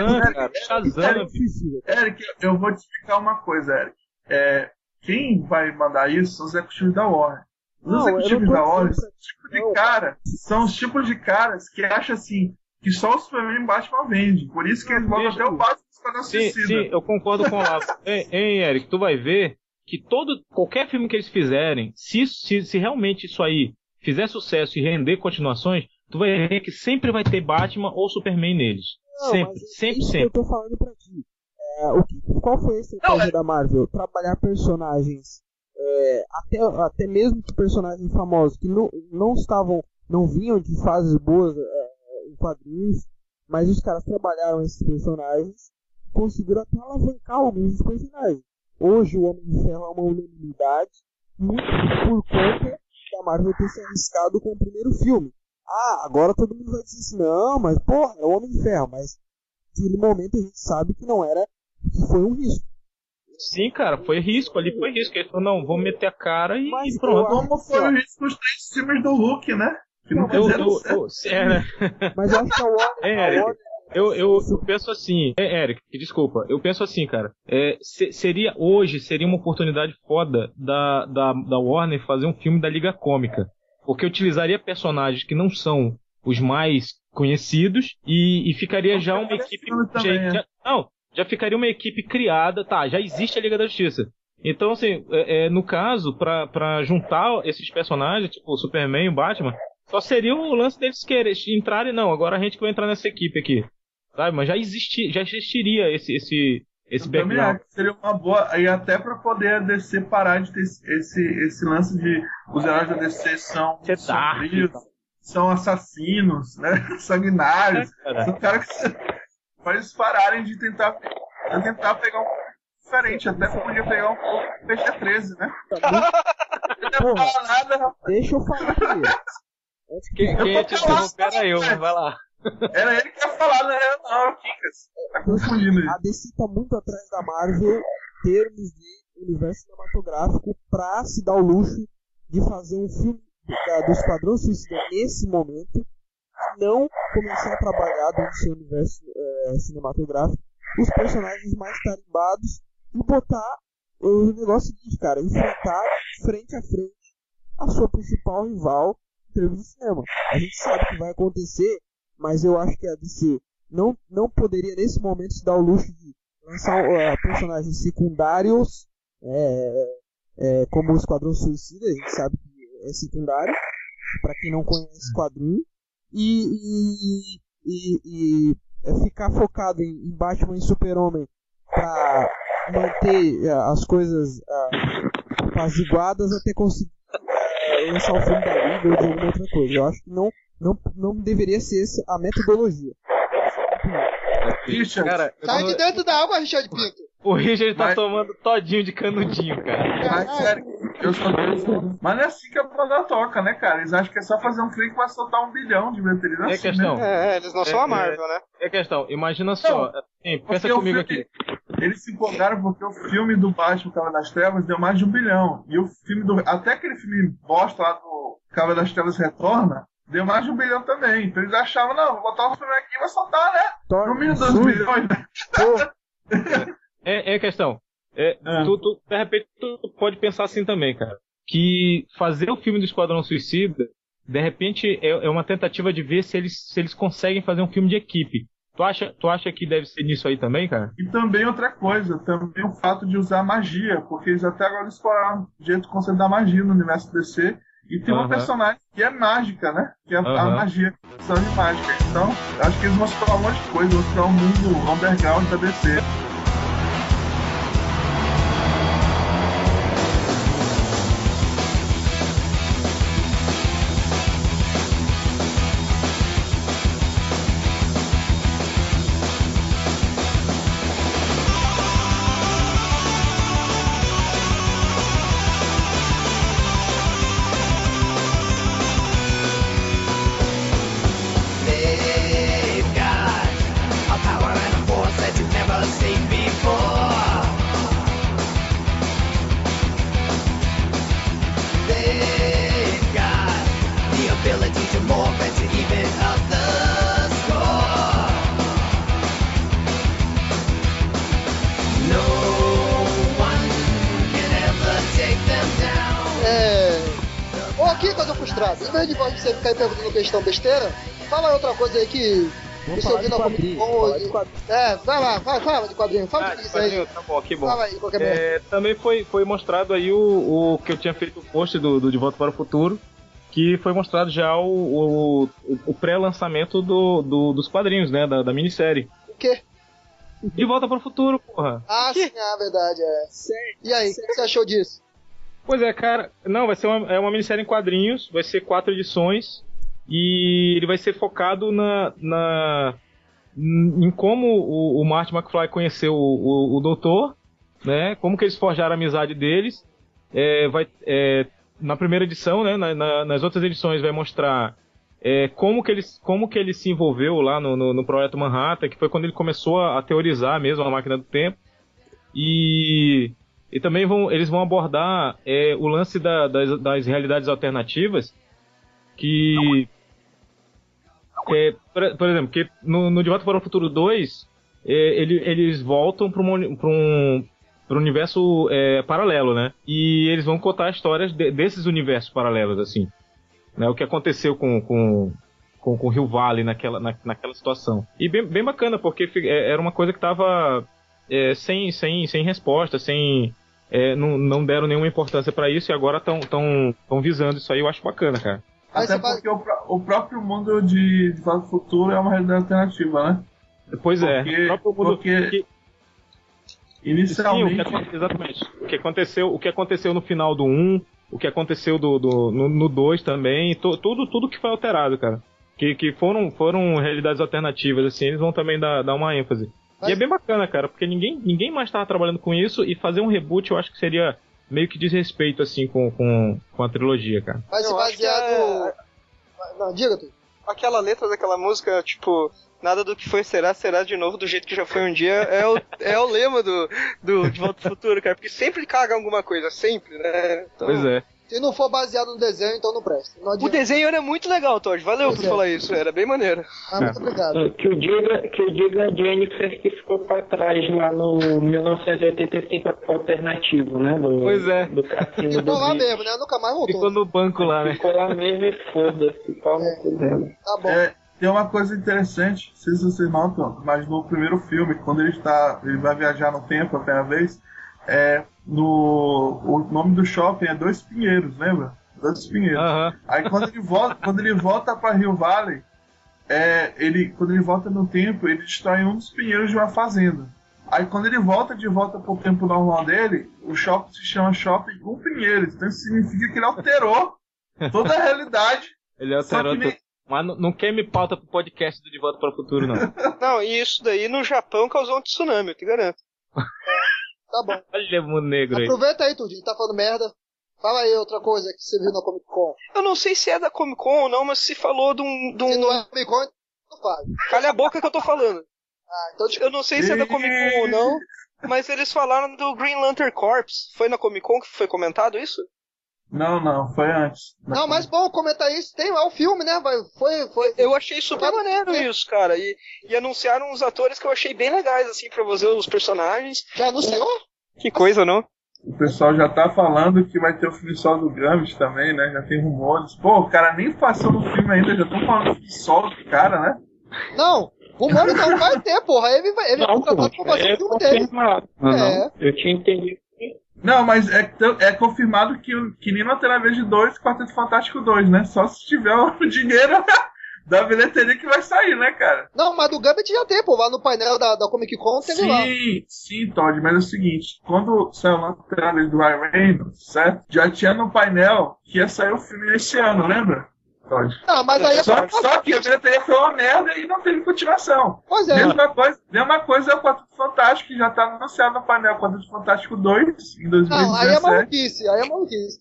S4: Eric, eu vou te explicar uma coisa, Eric. Quem vai mandar isso são os executivos da Warner. Os executivos da Warner são os tipos de caras que acham assim que só o Superman e Batman vende. Por isso que eles botam até o Batman para Suicida.
S5: Sim, eu concordo com o Olavo. Hein, Eric, tu vai ver que qualquer filme que eles fizerem, se realmente isso aí fizer sucesso e render continuações, tu vai ver que sempre vai ter Batman ou Superman neles. Sempre.
S2: Eu tô falando pra ti. Qual foi a estratégia da Marvel? Trabalhar personagens, até mesmo que personagens famosos que não vinham de fases boas em quadrinhos, mas os caras trabalharam esses personagens e conseguiram até alavancar alguns dos personagens. Hoje o Homem de Ferro é uma unanimidade, muito por conta da Marvel ter se arriscado com o primeiro filme. Agora todo mundo vai dizer assim, não, mas porra, é o Homem de Ferro, mas naquele momento a gente sabe que não era, que foi um risco.
S5: Sim, cara, foi risco ali, foi risco. Ele falou, não, vamos meter a cara e
S2: Mas
S5: pronto.
S4: Como foram os riscos os 3 filmes do Hulk, né? Que não fizeram certo.
S5: Né?
S2: Mas eu acho que a Warner...
S5: Eu penso assim, Eric, desculpa, eu penso assim, cara, seria uma oportunidade foda da Warner fazer um filme da Liga Cômica, porque utilizaria personagens que não são os mais conhecidos e ficaria já uma equipe... Já ficaria uma equipe criada, tá, já existe a Liga da Justiça. Então, assim, no caso, pra juntar esses personagens, tipo o Superman e o Batman, só seria o lance deles entrarem, não, agora a gente vai entrar nessa equipe aqui. Sabe? Mas já existiria esse background.
S4: Seria uma boa, e até pra poder a DC parar de ter esse lance de os heróis da DC são sombrios, são assassinos, né? Sanguinários. São caras que para eles pararem de tentar pegar um pouco diferente. Até podia pegar um pouco do PG-13, né? Não fala nada, rapaz.
S2: Deixa eu falar aqui.
S5: Quem ia te interromper era eu, mas vai lá.
S4: Era ele que ia falar, não, Kikas. Tá confundindo aí.
S2: A DC tá muito atrás da Marvel em termos de universo cinematográfico pra se dar o luxo de fazer um filme do Esquadrão Suicida nesse momento e não começar a trabalhar dentro do seu universo cinematográfico os personagens mais tarimbados e botar o negócio seguinte, cara, enfrentar frente a frente a sua principal rival em termos de cinema. A gente sabe que vai acontecer, mas eu acho que a DC não poderia nesse momento se dar o luxo de lançar personagens secundários como o Esquadrão Suicida. A gente sabe que é secundário para quem não conhece o quadrinho e ficar focado em Batman e Super-Homem para manter as coisas apaziguadas até conseguir lançar o filme da Liga ou de alguma outra coisa. Eu acho que não deveria ser essa a metodologia.
S4: Richard,
S5: cara,
S3: Sai de dentro da água, Richard Pinto.
S5: O Richard tá tomando todinho de canudinho, cara.
S4: Mas, sério, mas não é assim que a banda toca, né, cara? Eles acham que é só fazer um clique que vai soltar 1 bilhão de bilheteria. Não é assim,
S5: questão.
S6: Eles não são a Marvel, né?
S5: É questão. Imagina só. Pensa comigo aqui.
S4: Eles se empolgaram porque o filme do Batman, Cavaleiro das Trevas, deu mais de 1 bilhão. E o filme até aquele filme bosta lá do Cavaleiro das Trevas Retorna, deu mais de 1 bilhão também. Então eles achavam, não, vou botar um filme aqui e vai soltar, né? No mínimo 2 bilhões, né?
S5: É questão. De repente, tu pode pensar assim também, cara. Que fazer o filme do Esquadrão Suicida, de repente, é uma tentativa de ver se eles conseguem fazer um filme de equipe. Tu acha que deve ser nisso aí também, cara?
S4: E também outra coisa, também o fato de usar magia, porque eles até agora exploraram o jeito do conceito da magia no universo DC. E tem uma personagem que é mágica, né? Que é a magia, a questão de mágica. Então, acho que eles vão explorar um monte de coisa, vão explorar o mundo underground da DC.
S3: Em vez de você ficar aí perguntando questão besteira, fala outra coisa aí que você ouviu na Comic Con. Vai lá, fala de quadrinho. Fala de
S5: quadrinho, tá bom, que bom.
S3: Fala aí, qualquer merda.
S5: Também foi mostrado aí o que eu tinha feito o post do De Volta para o Futuro, que foi mostrado já o pré-lançamento dos quadrinhos, né, da minissérie.
S3: O quê?
S5: De Volta para o Futuro, porra.
S3: Ah, sim, verdade, Certo. E aí, o que você achou disso?
S5: Pois é, cara, não, vai ser uma minissérie em quadrinhos, vai ser 4 edições, e ele vai ser focado em como o Marty McFly conheceu o Doutor, né, como que eles forjaram a amizade deles. Na primeira edição, né, nas outras edições vai mostrar como que ele se envolveu lá no Projeto Manhattan, que foi quando ele começou a teorizar mesmo a máquina do tempo. E também eles vão abordar o lance das realidades alternativas, que por exemplo, que no De Volta para o Futuro 2, eles voltam para um universo paralelo, né? E eles vão contar histórias desses universos paralelos, assim, né? O que aconteceu com o Rio Valley naquela situação. E bem bacana, porque era uma coisa que estava sem resposta, não deram nenhuma importância para isso, e agora estão visando isso aí. Eu acho bacana, cara.
S4: Até porque o próprio mundo de Volta para o Futuro é uma realidade alternativa, né?
S5: Pois é. O próprio mundo,
S4: porque inicialmente...
S5: Sim, exatamente. O que aconteceu no final do 1, o que aconteceu no 2 também, tudo que foi alterado, cara. Que foram realidades alternativas, assim, eles vão também dar uma ênfase. E é bem bacana, cara, porque ninguém mais estava trabalhando com isso, e fazer um reboot eu acho que seria meio que desrespeito, assim, com a trilogia, cara.
S3: Mas baseado... Não, diga tu.
S6: Aquela letra daquela música, tipo, nada do que foi será de novo do jeito que já foi um dia, é o lema do De Volta pro Futuro, cara, porque sempre caga alguma coisa, sempre, né? Então...
S5: Pois é.
S3: Se não for baseado no desenho, então não presta. Não
S6: o desenho era muito legal, Todd. Valeu por falar isso. Era bem maneiro.
S3: Muito obrigado.
S9: Que o diga a Jennifer que ficou pra trás lá no 1985 alternativo, né?
S5: Pois é.
S9: Do cassino do
S3: ficou lá mesmo, né? Nunca mais voltou.
S5: Ficou no banco lá, né?
S9: Ficou lá mesmo e foda-se.
S3: Tá bom.
S4: Tem uma coisa interessante, não sei se vocês notam, mas no primeiro filme, quando ele vai viajar no tempo a primeira vez, o nome do shopping é Dois Pinheiros, lembra? Dois Pinheiros.
S5: Uhum.
S4: Aí quando ele volta para Rio Valley, quando ele volta no tempo, ele destrói um dos pinheiros de uma fazenda. Aí quando ele volta pro tempo normal dele, o shopping se chama Shopping com Pinheiros. Então isso significa que ele alterou toda a realidade.
S5: Ele alterou tudo. Mas não queime pauta pro podcast do De Volta para o Futuro, não.
S6: Não, e isso daí no Japão causou um tsunami, eu te garanto.
S3: Tá bom.
S5: Olha o negro aí.
S3: Aproveita aí, Tudinho, tá falando merda. Fala aí outra coisa que você viu na Comic Con.
S6: Eu não sei se é da Comic Con ou não, mas se falou de um...
S3: Se não é da Comic Con, não fala.
S6: Calha a boca que eu tô falando.
S3: Então...
S6: Eu não sei se é da Comic Con ou não, mas eles falaram do Green Lantern Corps. Foi na Comic Con que foi comentado isso?
S4: Não, foi antes.
S3: Não, mas bom comentar isso. Tem lá o filme, né? Foi.
S6: Eu achei super maneiro isso, cara. E anunciaram uns atores que eu achei bem legais, assim, pra você, os personagens.
S3: Já anunciou?
S6: Que coisa, não?
S4: O pessoal já tá falando que vai ter o filme solo do Gambit também, né? Já tem rumores. Pô, o cara nem passou no filme ainda, já estão falando do solo do cara, né?
S3: Não, rumores não vai ter, porra. Ele vai contratado pra fazer o filme dele.
S9: Não, eu tinha entendido.
S4: Não, mas é confirmado que nem na Televisão de 2, Quarteto Fantástico 2, né? Só se tiver o dinheiro da bilheteria que vai sair, né, cara?
S3: Não, mas do Gambit já tem, pô. Lá no painel da Comic Con teve lá.
S4: Sim, Todd, mas é o seguinte. Quando saiu na trailer do Ryan Reynolds, certo? Já tinha no painel que ia sair o filme esse ano, lembra? Todd.
S3: Não, mas aí
S4: só que a bilheteria foi uma merda e não teve continuação.
S3: Pois é.
S4: Mesma coisa é o Quarteto Fantástico, que já tá anunciado no painel Quarteto Fantástico 2 em 2017.
S3: Não, aí é maluquice.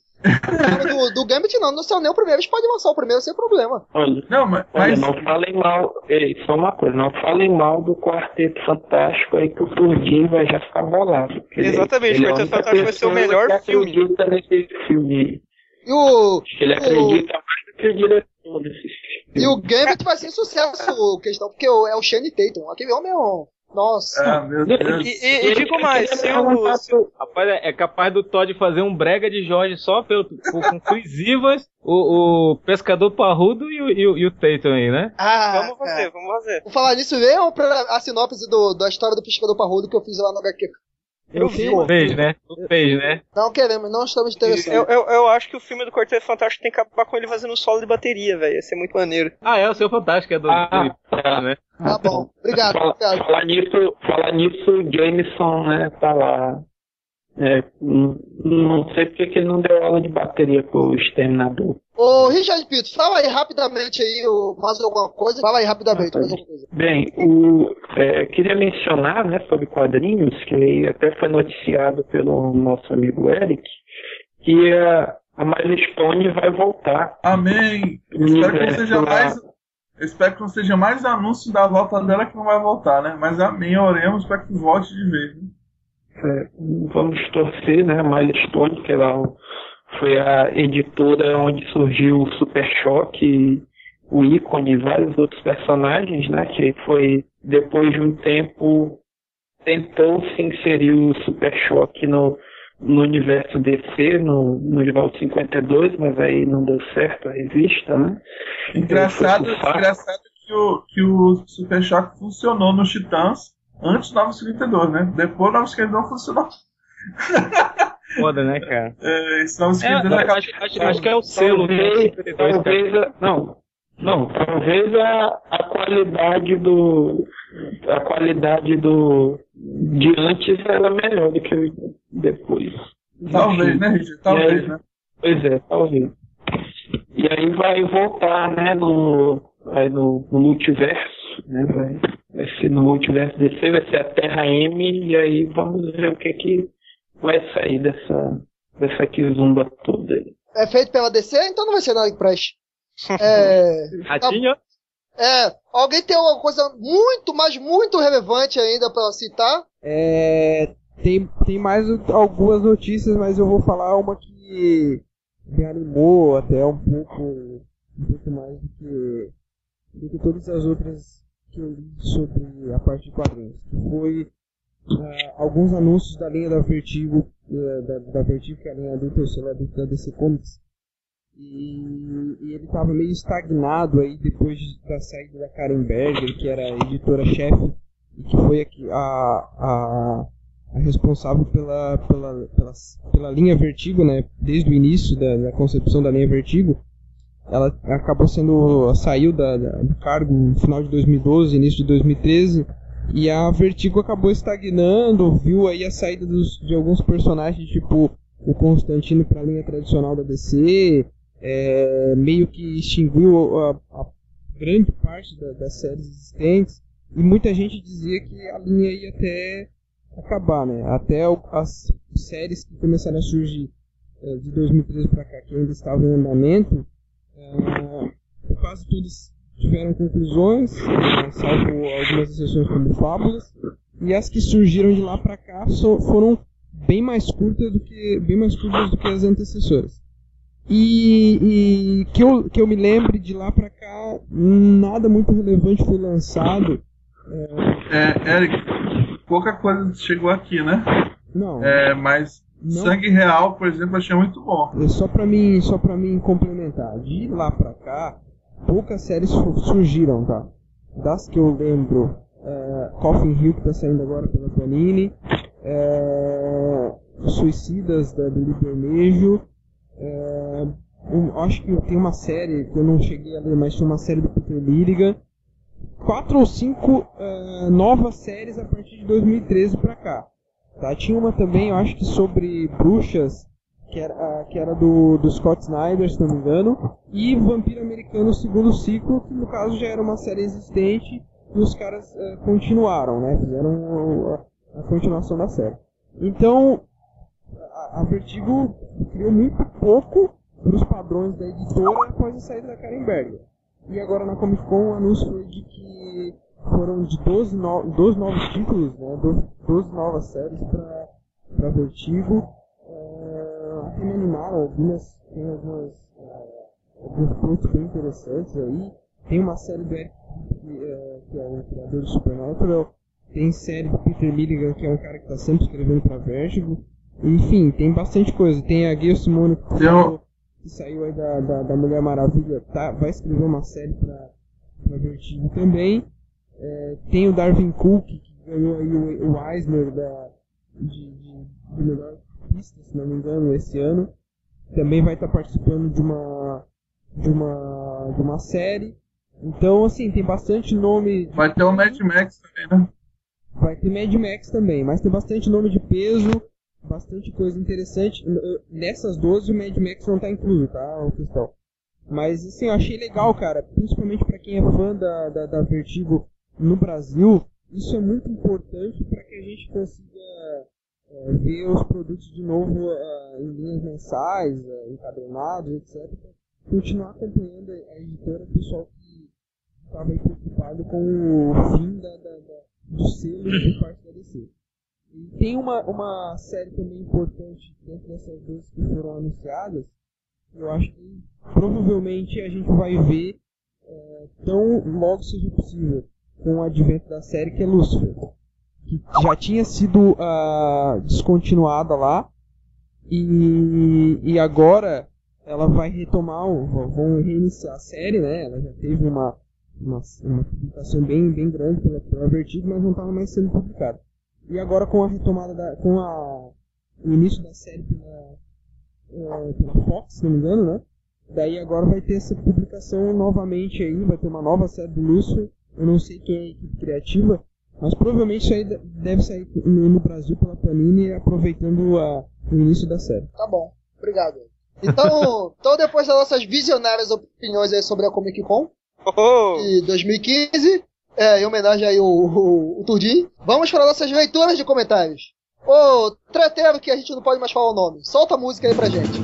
S3: do Gambit não saiu nem o primeiro, eles podem lançar o primeiro sem problema.
S9: Olha, não falem mal, só uma coisa, não falem mal do Quarteto Fantástico aí que o Turdinho vai já ficar bolado.
S6: Exatamente, o Quarteto Fantástico vai ser o melhor filme.
S9: Ele acredita nesse filme.
S3: Ele
S9: acredita mais do que o diretor desse filme.
S3: E o Gambit vai ser sucesso, questão, porque é o Shane Tatum. Aquele homem é um... Nossa.
S4: Meu Deus.
S6: E digo mais,
S5: rapaz, é capaz do Todd fazer um brega de Jorge só com Chris Evans, o Pescador Parrudo e o Tatum aí, né?
S6: Vamos fazer.
S3: Vou falar nisso, veio a sinopse da história do Pescador Parrudo que eu fiz lá no HQ.
S5: Não fez, né?
S3: Não queremos, não estamos interessados.
S6: Eu acho que o filme do Quarteto Fantástico tem que acabar com ele fazendo um solo de bateria, velho. Ia ser muito maneiro.
S5: O seu Fantástico é do né?
S3: Tá bom, obrigado.
S9: Falar nisso, o Jameson, né, tá lá. Não sei porque que ele não deu aula de bateria pro Exterminador.
S3: Ô, Richard Pinto, fala aí rapidamente aí mais alguma coisa. Fala aí rapidamente mais alguma coisa.
S9: Bem, queria mencionar, né, sobre quadrinhos, que até foi noticiado pelo nosso amigo Eric, que a Miley Stone vai voltar.
S4: Amém! Espero que não seja mais anúncio da volta dela que não vai voltar, né? Mas amém, oremos para que volte de vez, né?
S9: Vamos torcer, né? Milestone, que foi a editora onde surgiu o Super Choque, o Ícone e vários outros personagens, né? Que foi, depois de um tempo, tentou se inserir o Super Choque no universo DC, no Volta 52, mas aí não deu certo a revista, né?
S4: Engraçado que o Super Choque funcionou nos Titãs antes do 952, né? Depois do 952 funcionou.
S5: Foda, né, cara?
S4: Esse 952
S5: acho que é o selo.
S9: Talvez a qualidade de antes era melhor do que depois.
S4: Talvez, né, Richard? Talvez, né?
S9: Pois é, talvez. E aí vai voltar, né, no multiverso, né? Vai ser no multiverso DC, vai ser a Terra M, e aí vamos ver o que vai sair dessa quizumba toda aí.
S3: É feito pela DC, então não vai ser nada que preste.
S5: Ratinho?
S3: Alguém tem alguma coisa muito, mas muito relevante ainda pra citar?
S2: Tem mais algumas notícias, mas eu vou falar uma que me animou até um pouco mais do que todas as outras que eu li sobre a parte de quadrinhos. Que foi alguns anúncios da linha da Vertigo, da Vertigo, que é a linha adulta da DC Comics. E ele estava meio estagnado aí depois da saída da Karen Berger, que era a editora-chefe e que foi a responsável pela linha Vertigo, né? Desde o início da concepção da linha Vertigo. Ela saiu do cargo no final de 2012, início de 2013, e a Vertigo acabou estagnando, viu aí a saída de alguns personagens, tipo o Constantino para a linha tradicional da DC. Meio que extinguiu a grande parte das séries existentes, e muita gente dizia que a linha ia até acabar, né? Até as séries que começaram a surgir de 2013 para cá, que ainda estavam em andamento, quase todas tiveram conclusões, salvo algumas exceções como Fábulas, e as que surgiram de lá para cá foram bem mais curtas do que as antecessoras. E que eu me lembre, de lá pra cá, nada muito relevante foi lançado.
S4: Eric, pouca coisa chegou aqui, né?
S2: Não.
S4: Mas
S2: não.
S4: Sangue Real, por exemplo, achei muito bom.
S2: Só pra mim complementar, de lá pra cá, poucas séries surgiram, tá? Das que eu lembro, Coffin Hill, que tá saindo agora pela Panini, Suicidas, do Livro Vermelho. Acho que tem uma série que eu não cheguei a ler, mas tinha uma série do Peter Milligan. 4 ou 5 novas séries a partir de 2013 pra cá. Tá? Tinha uma também, eu acho que sobre bruxas, que era do Scott Snyder, se não me engano, e Vampiro Americano segundo ciclo, que no caso já era uma série existente, e os caras continuaram, né? Fizeram a continuação da série. Então, a Vertigo criou muito pouco para os padrões da editora após a saída da Karen Berger. E agora na Comic Con o anúncio foi de que foram de 12 novos títulos, né, 12 novas séries para Vertigo. Me animaram alguns pontos bem interessantes aí. Tem uma série do Eric, que é o criador do Supernatural. Tem série do Peter Milligan, que é um cara que está sempre escrevendo para Vertigo. Enfim, tem bastante coisa. Tem a Gayle Simone, que saiu aí da Mulher Maravilha, vai escrever uma série pra Vertigo também. Tem o Darwin Cook, que ganhou aí o Eisner de melhor pista, se não me engano, esse ano. Também vai estar participando de uma série. Então, assim, tem bastante nome.
S4: Vai ter o Mad Max também, né?
S2: Vai ter Mad Max também, mas tem bastante nome de peso. Bastante coisa interessante. Nessas 12 o Mad Max não tá incluso, tá, Cristal? Mas assim, eu achei legal, cara. Principalmente pra quem é fã da Vertigo no Brasil. Isso é muito importante para que a gente consiga ver os produtos de novo em linhas mensais, encadernados, etc. Continuar acompanhando a editora, o pessoal que estava preocupado com o fim do selo por parte da DC. E tem uma série também importante dentro dessas duas que foram anunciadas. Eu acho que provavelmente a gente vai ver tão logo seja possível com o advento da série, que é Lucifer, que já tinha sido descontinuada lá e agora ela vai retomar, vão reiniciar a série, né? Ela já teve uma publicação bem grande pela Vertigo, mas não estava mais sendo publicada. E agora com a retomada o início da série pela Fox, se não me engano, né? Daí agora vai ter essa publicação novamente aí, vai ter uma nova série do Lucifer. Eu não sei quem é a equipe criativa, mas provavelmente isso aí deve sair no Brasil pela Panini, aproveitando o início da série.
S3: Tá bom, obrigado. Então depois das nossas visionárias opiniões aí sobre a Comic Con de 2015, em homenagem aí o Turdim, vamos para nossas leituras de comentários. Ô, treteiro que a gente não pode mais falar o nome, solta a música aí pra gente.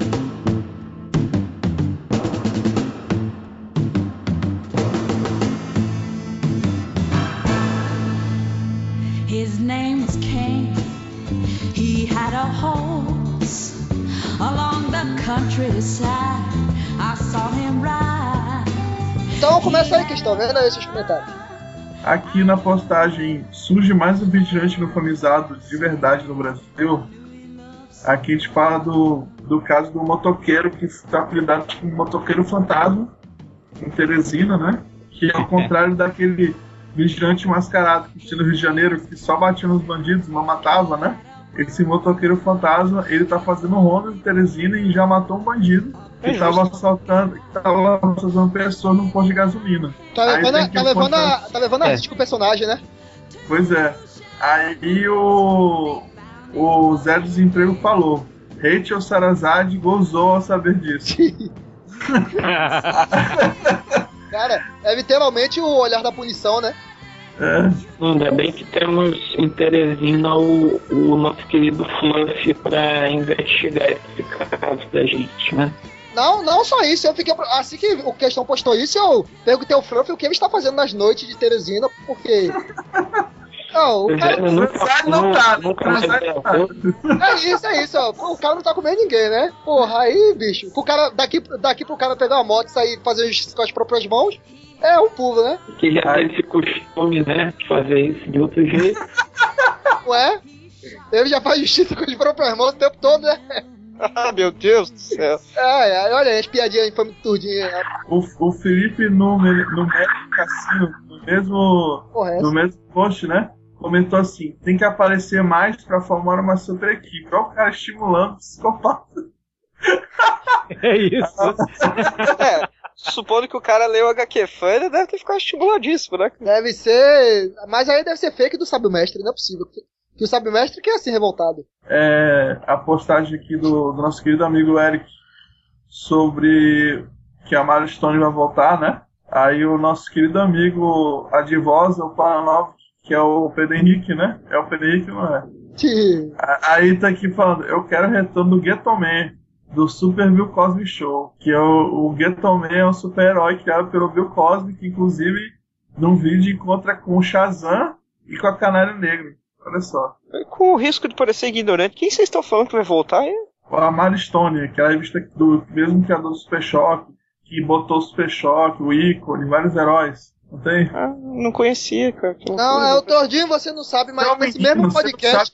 S10: His name was Cain. He had a horse along the countryside. I saw him ride.
S3: Então começa aí, Cristão, vendo aí esses comentários.
S4: Aqui na postagem surge mais um vigilante uniformizado de verdade no Brasil. Aqui a gente fala do caso do motoqueiro que está apelidado como motoqueiro fantasma em Teresina, né? Que é ao contrário daquele vigilante mascarado que tinha no Rio de Janeiro, que só batia nos bandidos, não matava, né? Esse motoqueiro fantasma, ele tá fazendo ronda de Teresina e já matou um bandido que tava assaltando pessoas num posto de gasolina.
S3: Tá levando a risco o personagem, né?
S4: Pois é. Aí o Zé Desemprego falou: Rachel Sarazade gozou ao saber disso.
S3: Cara, é literalmente o olhar da punição, né?
S9: Ainda bem que temos em Teresina o nosso querido Fluffy pra investigar esse caso da gente, né?
S3: Não só isso, eu fiquei. Assim que o Questão postou isso, eu perguntei ao Fluffy o que ele está fazendo nas noites de Teresina, porque. Não, o cara É isso, ó. O cara não tá comendo ninguém, né? Porra, aí, bicho. O cara, daqui pro cara pegar uma moto e sair fazer justiça com as próprias mãos, é um pulo, né?
S9: Que já tem esse costume, né? De fazer isso de outro jeito.
S3: Ué? Ele já faz justiça com as próprias mãos o tempo todo, né?
S6: Ah, meu Deus do céu.
S3: Olha aí, as piadinhas infame tudinho.
S4: O Felipe no mesmo cassino, no mesmo post, né? Comentou assim: tem que aparecer mais pra formar uma super equipe. Olha o cara estimulando o psicopata.
S5: É isso.
S6: Supondo que o cara leu o HQ fã, ele deve ter ficado estimuladíssimo, né?
S3: Deve ser. Mas aí deve ser fake do Sábio Mestre, não é possível. Que o Sábio Mestre que é assim revoltado.
S4: A postagem aqui do nosso querido amigo Eric sobre que a Mara Stone vai voltar, né? Aí o nosso querido amigo Adivosa, o Paranov, que é o Pedro Henrique, né? É o Pedro Henrique, não é?
S3: Sim.
S4: Aí tá aqui falando: eu quero o retorno do Ghetto Man, do Super Bill Cosby Show, que é o Ghetto Man é um super-herói criado pelo Bill Cosby, que inclusive num vídeo encontra com o Shazam e com a Canário Negro. Olha só.
S6: Com o risco de parecer ignorante, quem vocês estão falando que vai voltar?
S4: A Mara Stone, aquela revista do mesmo criador do Super Choque, que botou o Super Choque, o Ícone, vários heróis. Não tem?
S6: Não conhecia, cara.
S3: Não, o Tordinho você não sabe, mas nesse mesmo podcast.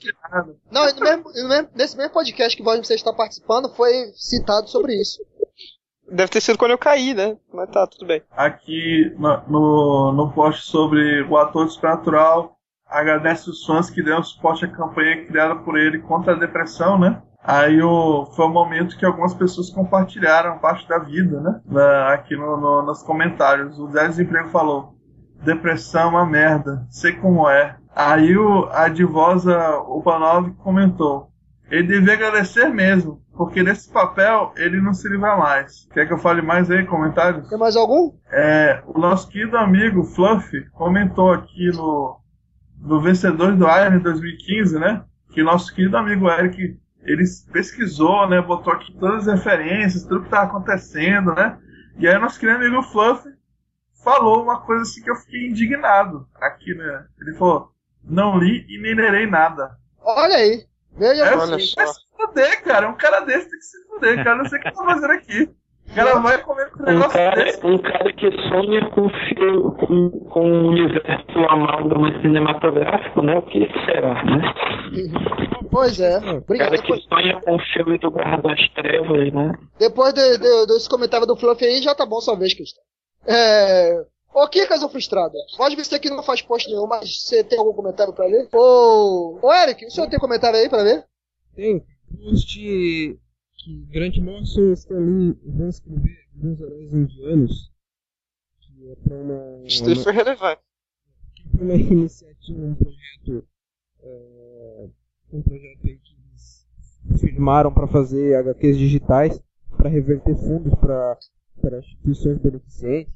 S3: Nesse mesmo podcast que você está participando, foi citado sobre isso.
S6: Deve ter sido quando eu caí, né? Mas tá, tudo bem.
S4: Aqui no post sobre o ator Supernatural, agradece os fãs que deram suporte à campanha criada por ele contra a depressão, né? Aí foi um momento que algumas pessoas compartilharam parte da vida, né? Aqui nos comentários. O Zé Desemprego falou: depressão é uma merda, sei como é. Aí a Divosa Upanov comentou: ele devia agradecer mesmo, porque nesse papel ele não se livra mais. Quer que eu fale mais aí, comentários?
S3: Tem mais algum?
S4: O nosso querido amigo Fluffy comentou aqui no vencedor do Iron 2015, né? Que nosso querido amigo Eric, ele pesquisou, né? Botou aqui todas as referências, tudo que estava acontecendo, né? E aí nosso querido amigo Fluffy falou uma coisa assim que eu fiquei indignado aqui, né? Ele falou: não li e nem lerei nada.
S3: Olha aí. Veja
S4: Vai se fuder, cara. Um cara desse tem que se fuder, cara. Não sei o que tá fazendo aqui. O cara vai comer um negócio desse.
S9: Um cara que sonha com um universo amálgama cinematográfico, né? O que será, né?
S3: Pois é.
S9: Um
S3: Obrigado.
S9: cara que sonha com o filme do Guarda das Trevas, né?
S3: Depois desse comentário do Fluff aí, já tá bom sua vez, Cristian. Ô, Kikas, ô frustrado. Pode ver se aqui não faz post nenhum, mas você tem algum comentário pra ler? Ô, Eric, o senhor tem comentário aí pra ler?
S2: Tem. Post que Grant Morrison está ali, vão escrever alguns heróis indianos, que é pra uma...
S6: Isso foi relevante.
S2: Que é uma iniciativa, um projeto aí que eles firmaram para fazer HQs digitais, para reverter fundos para instituições beneficentes.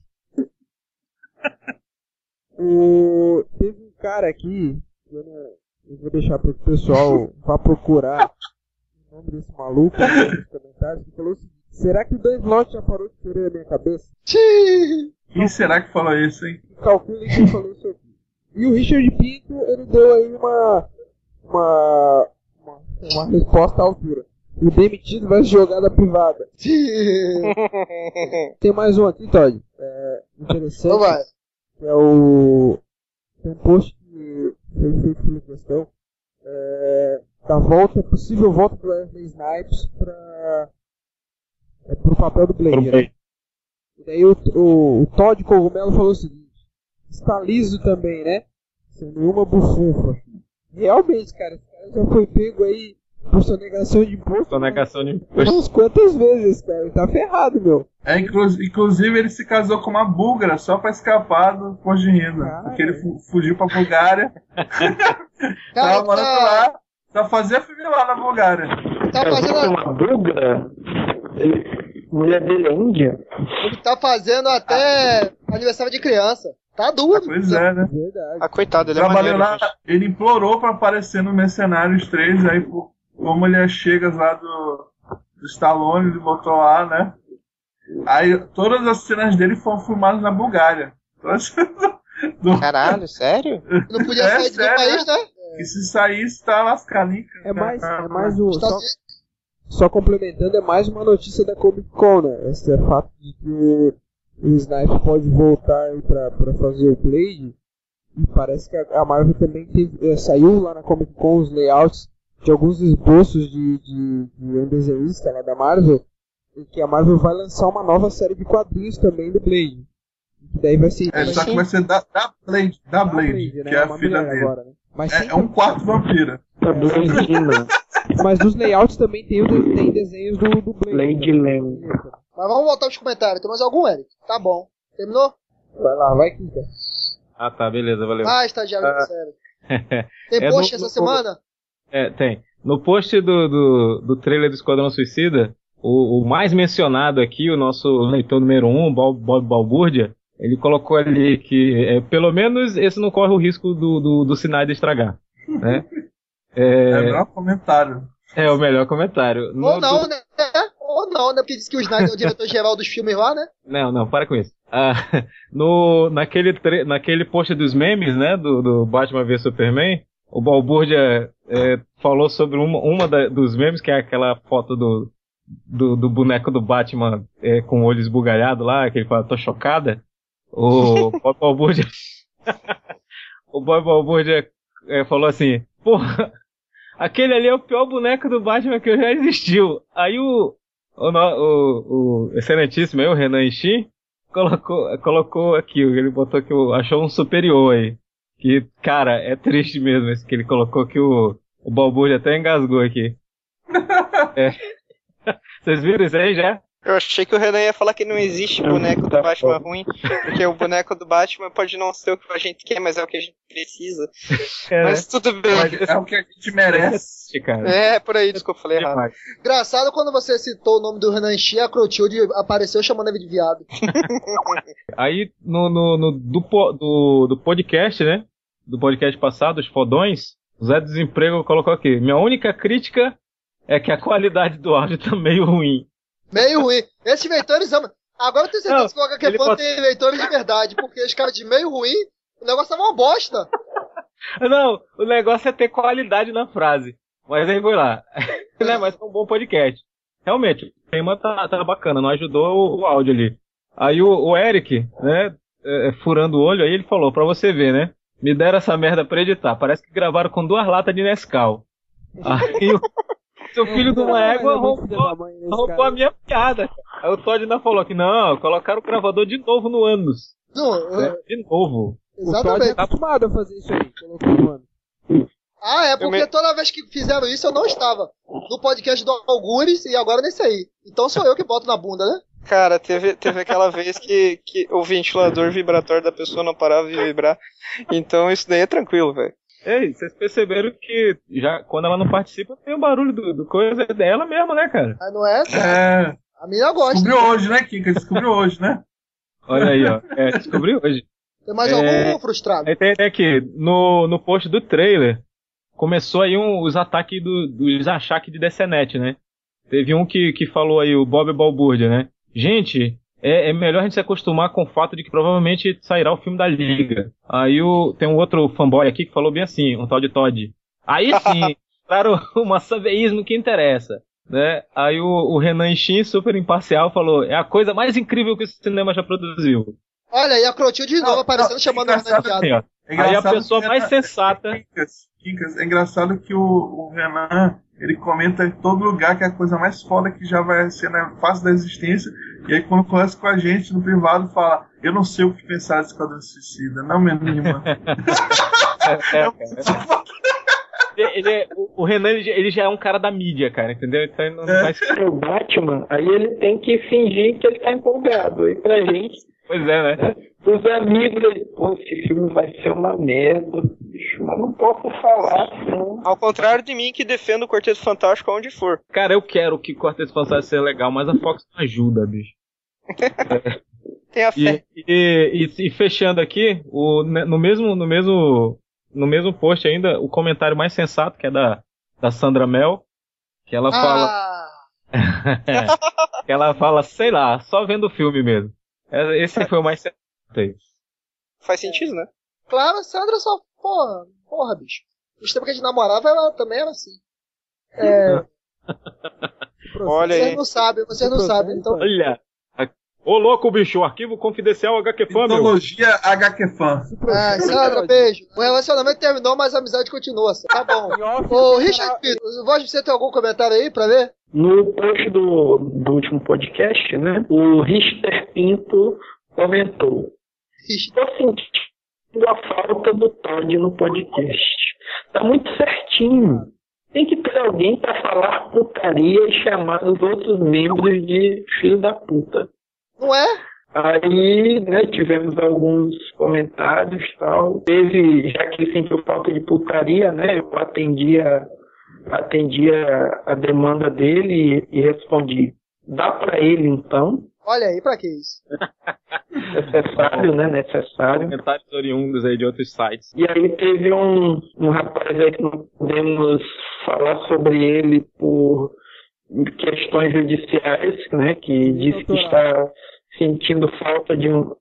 S2: Teve um cara aqui, eu vou deixar para o pessoal vá procurar o nome desse maluco nos comentários, que falou o seguinte: será que o Dan Slott já parou de querer a minha cabeça?
S4: Quem será que falou isso, hein?
S2: Calcule quem falou isso aqui. E o Richard Pinto, ele deu aí uma resposta à altura. O demitido vai ser jogado à privada. Tem mais um aqui, Todd. Interessante.
S3: Então vai.
S2: Que é o... Tem um post que foi feito pela questão. Da volta, possível volta do Wesley Snipes pro papel do Blade. Né? E daí o Todd Cogumelo falou o seguinte: está liso também, né? Sem nenhuma bufunfa. Realmente, cara, esse cara já foi pego aí por sonegação de imposto.
S5: Sonegação de imposto.
S2: Umas quantas vezes, cara? Ele tá ferrado, meu.
S4: Inclusive ele se casou com uma búlgara só pra escapar do imposto de renda. Porque ele fugiu pra Bulgária. Tava morando lá, só fazia filme lá na Bulgária.
S3: Tá fazendo
S9: uma búlgara? Mulher dele é índia?
S3: Ele tá fazendo até aniversário de criança. Tá duro.
S4: Pois é, né?
S3: Verdade.
S6: Coitado, ele
S4: Trabalhou
S6: é
S4: lá,
S6: maneiro.
S4: ele implorou pra aparecer no Mercenários 3, aí como ele é chegas lá do Stallone, ele botou lá, né? Aí todas as cenas dele foram filmadas na Bulgária.
S6: Caralho, sério?
S3: Não podia sair do país, né?
S4: E se saísse, tá lascado.
S2: É mais um... Só complementando, é mais uma notícia da Comic Con, né? Esse é o fato de que o Sniper pode voltar aí pra fazer o Blade. E parece que a Marvel também saiu lá na Comic Con os layouts de alguns esboços de um desenhista lá da Marvel. E que a Marvel vai lançar uma nova série de quadrinhos também do Blade. Que daí vai ser...
S4: só que vai ser da Blade, Blade,
S2: né?
S4: que é a filha dele.
S2: Agora, né? Mas
S4: é um quarto vampira.
S9: Da Blandina.
S2: Mas nos layouts também tem desenhos do Blade.
S9: Lady Lamb.
S3: Mas vamos voltar aos comentários. Tem mais algum, Eric? Tá bom. Terminou?
S2: Vai lá, vai, Kika.
S5: Ah, tá, beleza, valeu.
S3: Ah, estagiário, sério. Tem post essa semana?
S5: Tem. No post do trailer do Esquadrão Suicida, o mais mencionado aqui, o nosso leitor número 1, Bob Balbúrdia, ele colocou ali que pelo menos esse não corre o risco do Snyder estragar, né?
S4: É o melhor comentário.
S5: É o melhor comentário.
S3: Ou não, né? Porque disse que o Snyder é o diretor-geral dos filmes lá, né?
S5: Não, para com isso. Naquele post dos memes, né, do Batman vs Superman, o Balbúrdia falou sobre dos memes, que é aquela foto do boneco do Batman com o olho esbugalhado lá, que ele fala, tô chocada. O Bob Balbúrdia falou assim, porra, aquele ali é o pior boneco do Batman que já existiu. Aí o excelentíssimo aí, o Renan Ishin, colocou aqui, ele botou que achou um superior aí. Que, cara, é triste mesmo esse que ele colocou, que o Balbúrdia até engasgou aqui. Vocês viram isso aí já?
S6: Eu achei que o Renan ia falar que não existe boneco do Batman ruim, porque o boneco do Batman pode não ser o que a gente quer, mas é o que a gente precisa. Mas tudo bem.
S4: É o que a gente merece.
S6: Cara. Por aí, desculpa, falei errado.
S3: Engraçado quando você citou o nome do Renan Chi, a Clotilde apareceu chamando ele de viado.
S5: Aí, do podcast, né? Do podcast passado, os fodões, o Zé Desemprego colocou aqui: minha única crítica é que a qualidade do áudio tá meio ruim.
S3: Meio ruim. Esses leitores amam. Agora eu tenho certeza que o HQ Fan tem leitores de verdade, porque os caras de meio ruim, o negócio tava uma bosta.
S5: Não, o negócio é ter qualidade na frase. Mas aí foi lá. Né, mas foi um bom podcast. Realmente, o tema tá bacana, não ajudou o áudio ali. Aí o Eric, né, furando o olho, aí ele falou, pra você ver, né? Me deram essa merda pra editar. Parece que gravaram com 2 latas de Nescau. Aí o seu filho de uma égua roubou a minha piada. Aí o Todd ainda falou que não, colocaram o gravador de novo no ânus. De novo.
S2: Exatamente. O Todd é acostumado a fazer isso aí, colocou no ânus.
S3: É porque toda vez que fizeram isso eu não estava. No podcast do Algures e agora nesse aí. Então sou eu que boto na bunda, né?
S6: Cara, teve aquela vez que o ventilador vibratório da pessoa não parava de vibrar. Então isso daí é tranquilo, velho.
S5: Ei, vocês perceberam que já quando ela não participa tem o barulho do coisa dela mesmo, né, cara?
S3: Mas não é? Cara. A minha gosta.
S4: Descobriu hoje, né, Kika? Descobriu hoje, né?
S5: Olha aí, ó. Descobriu hoje.
S3: Tem mais algum frustrado?
S5: Tem aqui, no post do trailer, começou aí os ataques dos achaques de DCNet, né? Teve um que falou aí, o Bob Balbúrdia, né? Gente, é melhor a gente se acostumar com o fato de que provavelmente sairá o filme da Liga. Aí tem um outro fanboy aqui que falou bem assim, um tal de Todd. Aí sim, claro, o massaveísmo que interessa. Né? Aí o Renan Shin, super imparcial, falou, é a coisa mais incrível que o cinema já produziu.
S3: Olha, e a Clotilde de novo aparecendo, chamando o Renan de viado.
S5: Aí a pessoa mais sensata...
S4: Kikas, é engraçado que o Renan, ele comenta em todo lugar que é a coisa mais foda que já vai ser na face da existência, e aí quando conversa com a gente no privado fala, eu não sei o que pensar de Esquadrão Suicida, não me anima.
S5: O Renan, ele já é um cara da mídia, cara, entendeu? Então ele não faz...
S9: O Batman, aí ele tem que fingir que ele tá empolgado, e pra gente...
S5: Pois é, né?
S9: Os amigos, pô, esse filme vai ser uma merda, bicho, mas não posso falar, não.
S6: Ao contrário de mim, que defendo o Quarteto Fantástico aonde for.
S5: Cara, eu quero que o Quarteto Fantástico seja legal, mas a Fox não ajuda, bicho.
S6: Tem a fé.
S5: E fechando aqui, no mesmo post ainda, o comentário mais sensato, que é da Sandra Mel, que ela fala... que ela fala, sei lá, só vendo o filme mesmo. Esse foi o mais certo aí.
S6: Faz sentido, né?
S3: Claro, a Sandra só... Porra, bicho. No tempo que a gente namorava, ela também era assim.
S6: Olha aí.
S3: Vocês não sabem. Então...
S5: Olha. Ô louco, bicho, o arquivo confidencial HQ Fan, meu.
S4: Mitologia HQ Fan.
S3: Sandra, beijo. O relacionamento terminou, mas a amizade continua. Tá bom. Ô, Richard Pinto, você tem algum comentário aí pra ler?
S9: No post do último podcast, né, o Richard Pinto comentou: estou sentindo a falta do Todd no podcast. Tá muito certinho. Tem que ter alguém pra falar putaria e chamar os outros membros de filho da puta.
S3: Não é?
S9: Aí, né, tivemos alguns comentários e tal. Já que ele sentiu falta de putaria, né, eu atendia a demanda dele e respondi, dá pra ele então?
S3: Olha aí, pra que isso?
S9: Necessário, né? Necessário.
S5: Comentários oriundos aí de outros sites.
S9: E aí teve um rapaz aí que não podemos falar sobre ele por questões judiciais, né? Que disse que está sentindo falta de um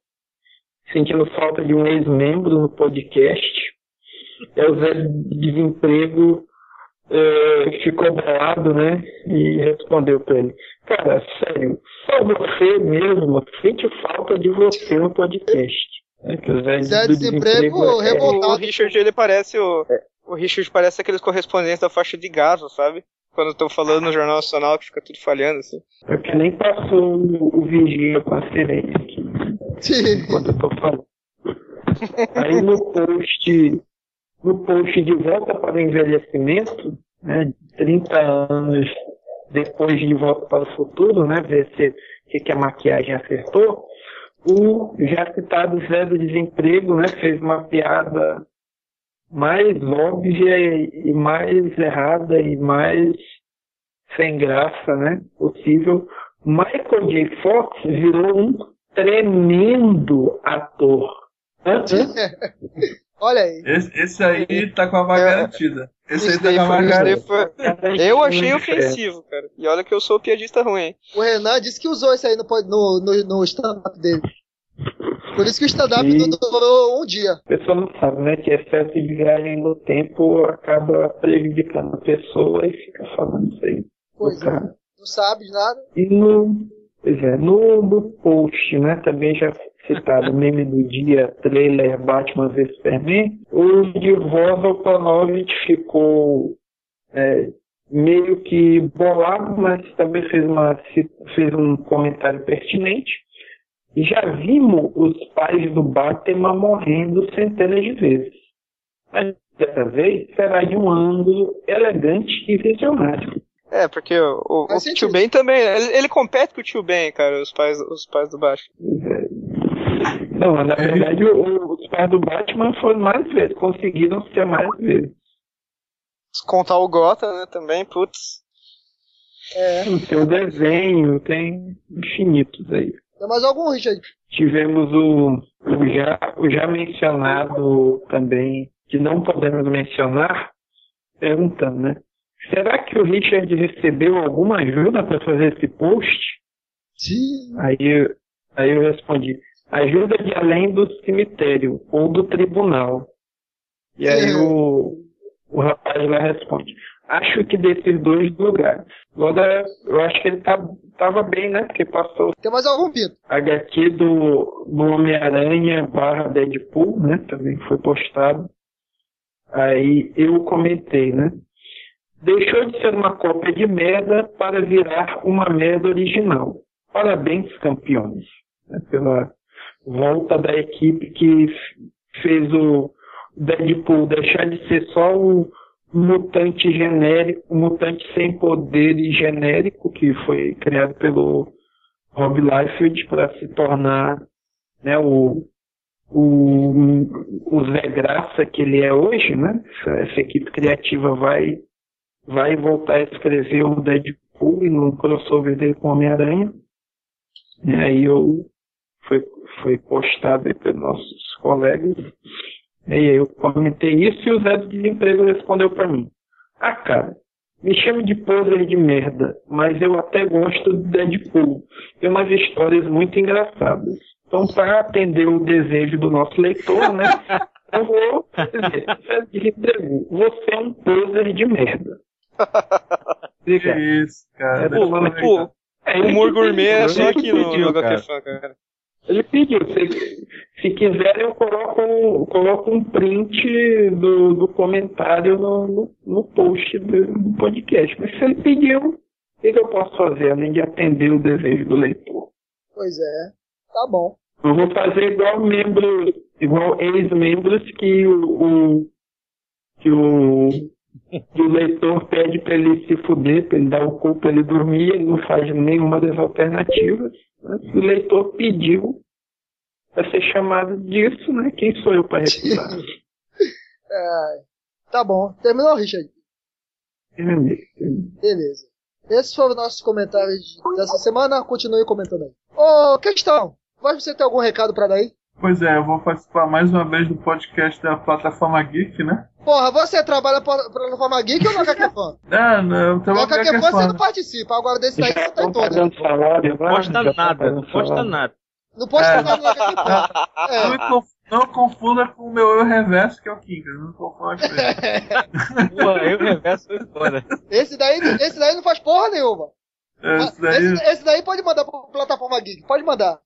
S9: ex-membro no podcast. O Zé Desemprego ficou bolado, né? E respondeu pra ele: cara, sério, só você mesmo sente falta de você no podcast. Que o
S3: Zé Desemprego revoltado.
S6: O Richard, ele parece o Richard parece aqueles correspondentes da faixa de Gaza, sabe? Quando estão falando no Jornal Nacional que fica tudo falhando, assim.
S9: É que nem passou o Vigia com a sereia aqui. Enquanto eu tô falando. Aí no post de Volta para o Envelhecimento, né, 30 anos depois de Volta para o Futuro, né, ver se que a maquiagem acertou, o já citado Zé do Desemprego, né, fez uma piada mais óbvia e mais errada e mais sem graça, né, possível. Michael J. Fox virou um tremendo ator.
S3: Olha aí.
S4: Esse aí tá com a vaga garantida. Esse aí tá com a vaga garantida.
S6: Eu achei ofensivo, cara. E olha que eu sou piadista ruim.
S3: O Renan disse que usou isso aí no stand-up dele. Por isso que o stand-up não durou um dia.
S9: A pessoa não sabe, né? Que excesso de viagem no tempo acaba prejudicando a pessoa e fica falando isso aí.
S3: Pois é. Não sabe de nada.
S9: E no post, né? Também já citado o meme do dia, trailer Batman vs Superman, o Divor Volkanovich ficou meio que bolado, mas também fez um comentário pertinente. E já vimos os pais do Batman morrendo centenas de vezes. Mas dessa vez será de um ângulo elegante e visionário.
S6: Porque o Tio Ben também, ele compete com o Tio Ben, cara, os pais do Batman.
S9: Não, na verdade os pais do Batman foram mais vezes, conseguiram ser mais vezes.
S6: Se contar o Gotham, né, também, putz.
S9: O seu desenho tem infinitos aí.
S3: Tem mais algum, Richard?
S9: Tivemos o já mencionado também, que não podemos mencionar, perguntando, né? Será que o Richard recebeu alguma ajuda para fazer esse post?
S3: Sim.
S9: Aí eu respondi, ajuda de além do cemitério ou do tribunal. E aí o rapaz lá responde, acho que desses dois lugares. Agora, eu acho que ele tava bem, né? Porque passou...
S3: Tem mais algum, Vitor?
S9: HQ do Homem-Aranha / Deadpool, né? Também foi postado. Aí eu comentei, né? Deixou de ser uma cópia de merda para virar uma merda original. Parabéns, campeões. Né? Pela volta da equipe que fez o Deadpool deixar de ser só um mutante genérico, um mutante sem poderes genérico, que foi criado pelo Rob Liefeld para se tornar, né, o Zé Graça que ele é hoje, né? Essa equipe criativa vai voltar a escrever o Deadpool e no crossover dele com o Homem-Aranha. E aí foi postado aí pelos nossos colegas. E aí eu comentei isso e o Zé do Desemprego respondeu pra mim. Cara, me chame de poser de merda, mas eu até gosto do Deadpool. Tem umas histórias muito engraçadas. Então, para atender o desejo do nosso leitor, né, eu vou dizer, Zé do Desemprego, você é um poser de merda.
S4: Que isso, cara.
S6: O humor gourmet é só aqui no HQ Fan, cara.
S9: Ele pediu, se quiserem eu coloco um print do comentário no post do podcast. Mas se ele pediu, o que eu posso fazer além de atender o desejo do leitor?
S3: Pois é, tá bom.
S9: Eu vou fazer igual ex-membros que o leitor pede pra ele se fuder, pra ele dar o cu, pra ele dormir, ele não faz nenhuma das alternativas. Né? Se o leitor pediu pra ser chamado disso, né? Quem sou eu pra recusar?
S3: Tá bom. Terminou, Richard?
S9: Terminei.
S3: Beleza. Esses foram os nossos comentários dessa semana. Continue comentando aí. Ô, Questão, você ter algum recado pra dar aí?
S4: Pois é, eu vou participar mais uma vez do podcast da Plataforma Geek, né?
S3: Porra, você trabalha pra Plataforma Geek ou no HQ Fan?
S4: Não, eu trabalho
S3: no HQ Fan você não participa, agora desse daí você tá em todo.
S5: Não posta nada, não posta nada.
S3: Não posta nada no HQ Fan.
S4: Não confunda com o meu eu reverso, que é o Kinga. Não confunda com ele.
S5: Pô, eu reverso foi foda.
S3: Esse daí não faz porra nenhuma. Esse daí pode mandar pra Plataforma Geek, pode mandar.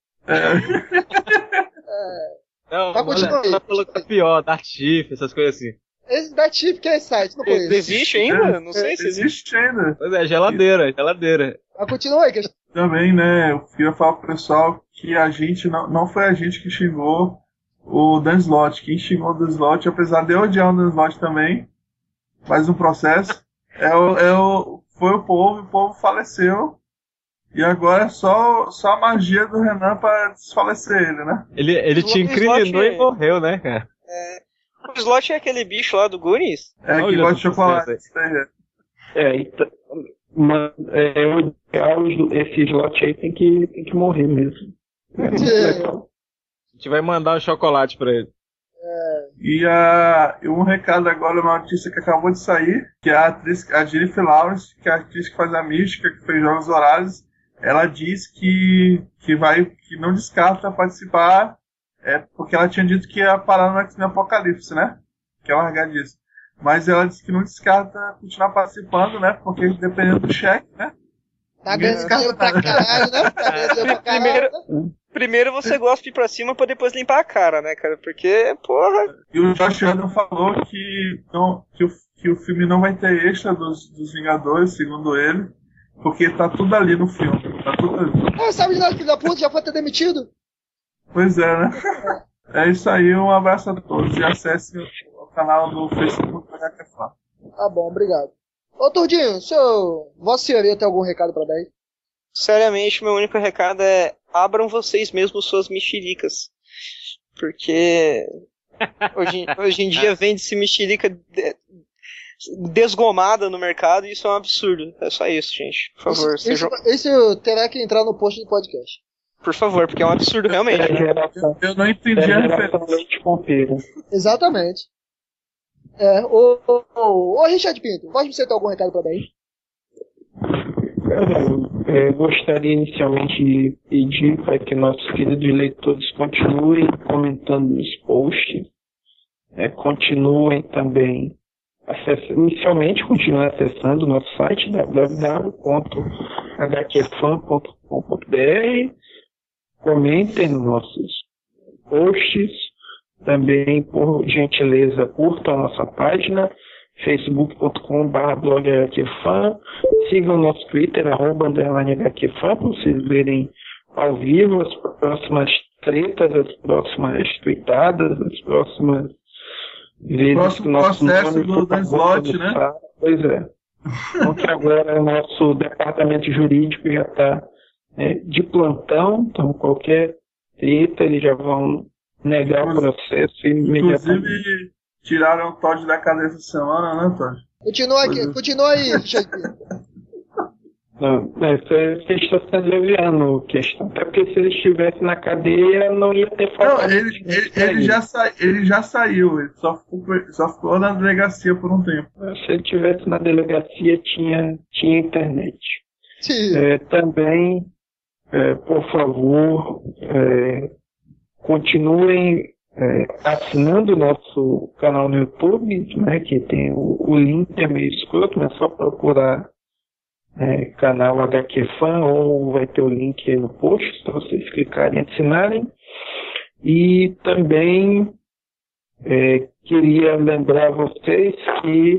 S5: Não, tá falando que é pior, Dartif, essas coisas assim.
S3: Esse Dartif que é esse site, não conheço.
S6: Existe ainda? Não sei se
S4: existe ainda.
S5: Pois é, geladeira.
S3: Mas continua aí, Questão.
S4: Também, né, eu queria falar pro pessoal que a gente, não foi a gente que xingou o Dan Slott. Quem xingou o Dan Slott, apesar de eu odiar o Dan Slott também, mais um processo, foi o povo faleceu. E agora é só a magia do Renan pra desfalecer ele, né?
S5: Ele te incriminou e morreu, né, cara?
S6: O Slot é aquele bicho lá do Goonies?
S4: Que gosta de chocolate.
S9: Esse Slot aí tem que morrer mesmo.
S5: A gente vai mandar um chocolate pra ele.
S4: E um recado agora, uma notícia que acabou de sair, que a Jennifer Lawrence, que é a atriz que faz a Mística, que fez Jogos Vorazes, ela diz que não descarta participar é porque ela tinha dito que ia parar no X-Men Apocalipse, né? Que é largar disso. Mas ela disse que não descarta continuar participando, né? Porque dependendo do cheque, né?
S3: Tá ganhando dinheiro pra caralho, né? Tá ganhando dinheiro pra caralho.
S6: Primeiro você gosta de ir pra cima pra depois limpar a cara, né, cara? Porque, porra...
S4: E o Josh Whedon falou que o filme não vai ter extra dos Vingadores, segundo ele, porque tá tudo ali no filme. Tá tudo ali.
S3: Sabe de nada, filho da puta, já foi até demitido.
S4: Pois é, né? É isso aí, um abraço a todos e acesse o canal do Facebook da HQFan.
S3: Tá bom, obrigado. Ô Turdinho, Vossa Senhoria tem algum recado pra dar aí?
S6: Seriamente, meu único recado é: abram vocês mesmos suas mexericas. Porque hoje em dia vende-se mexerica desgomada no mercado e isso é um absurdo. É só isso, gente. Por favor,
S3: isso terá que entrar no post do podcast.
S6: Por favor, porque é um absurdo realmente.
S4: Eu não entendi a referência.
S3: Exatamente. Ô Richard Pinto, você ter algum recado pra dar aí?
S9: Eu gostaria inicialmente de pedir para que nossos queridos leitores continuem comentando nos posts, continuem também continuem acessando o nosso site www.hqfan.com.br, comentem nos nossos posts, também por gentileza curtam a nossa página facebook.com/bloghqfan, sigam o nosso Twitter, @HQFan, para vocês verem ao vivo as próximas tretas, as próximas tweetadas, as próximas vezes que o nosso nome
S4: do slot, né?
S9: Pois é. Porque agora o nosso departamento jurídico já está de plantão, então qualquer treta eles já vão negar o processo imediatamente.
S4: Inclusive, tiraram o Todd da cadeia essa semana, né, Todd?
S3: Continua aí, Richard.
S9: Não, vocês estão sendo leviano questão. Até porque se ele estivesse na cadeia, não ia ter falta.
S4: Não, ele já saiu. Ele só ficou na delegacia por um tempo.
S9: Se ele estivesse na delegacia, tinha internet. Também, por favor, continuem assinando o nosso canal no YouTube, né, que tem o link, é meio escroto, mas é só procurar canal HQFan, ou vai ter o link aí no post, para vocês clicarem e assinarem. E também queria lembrar vocês que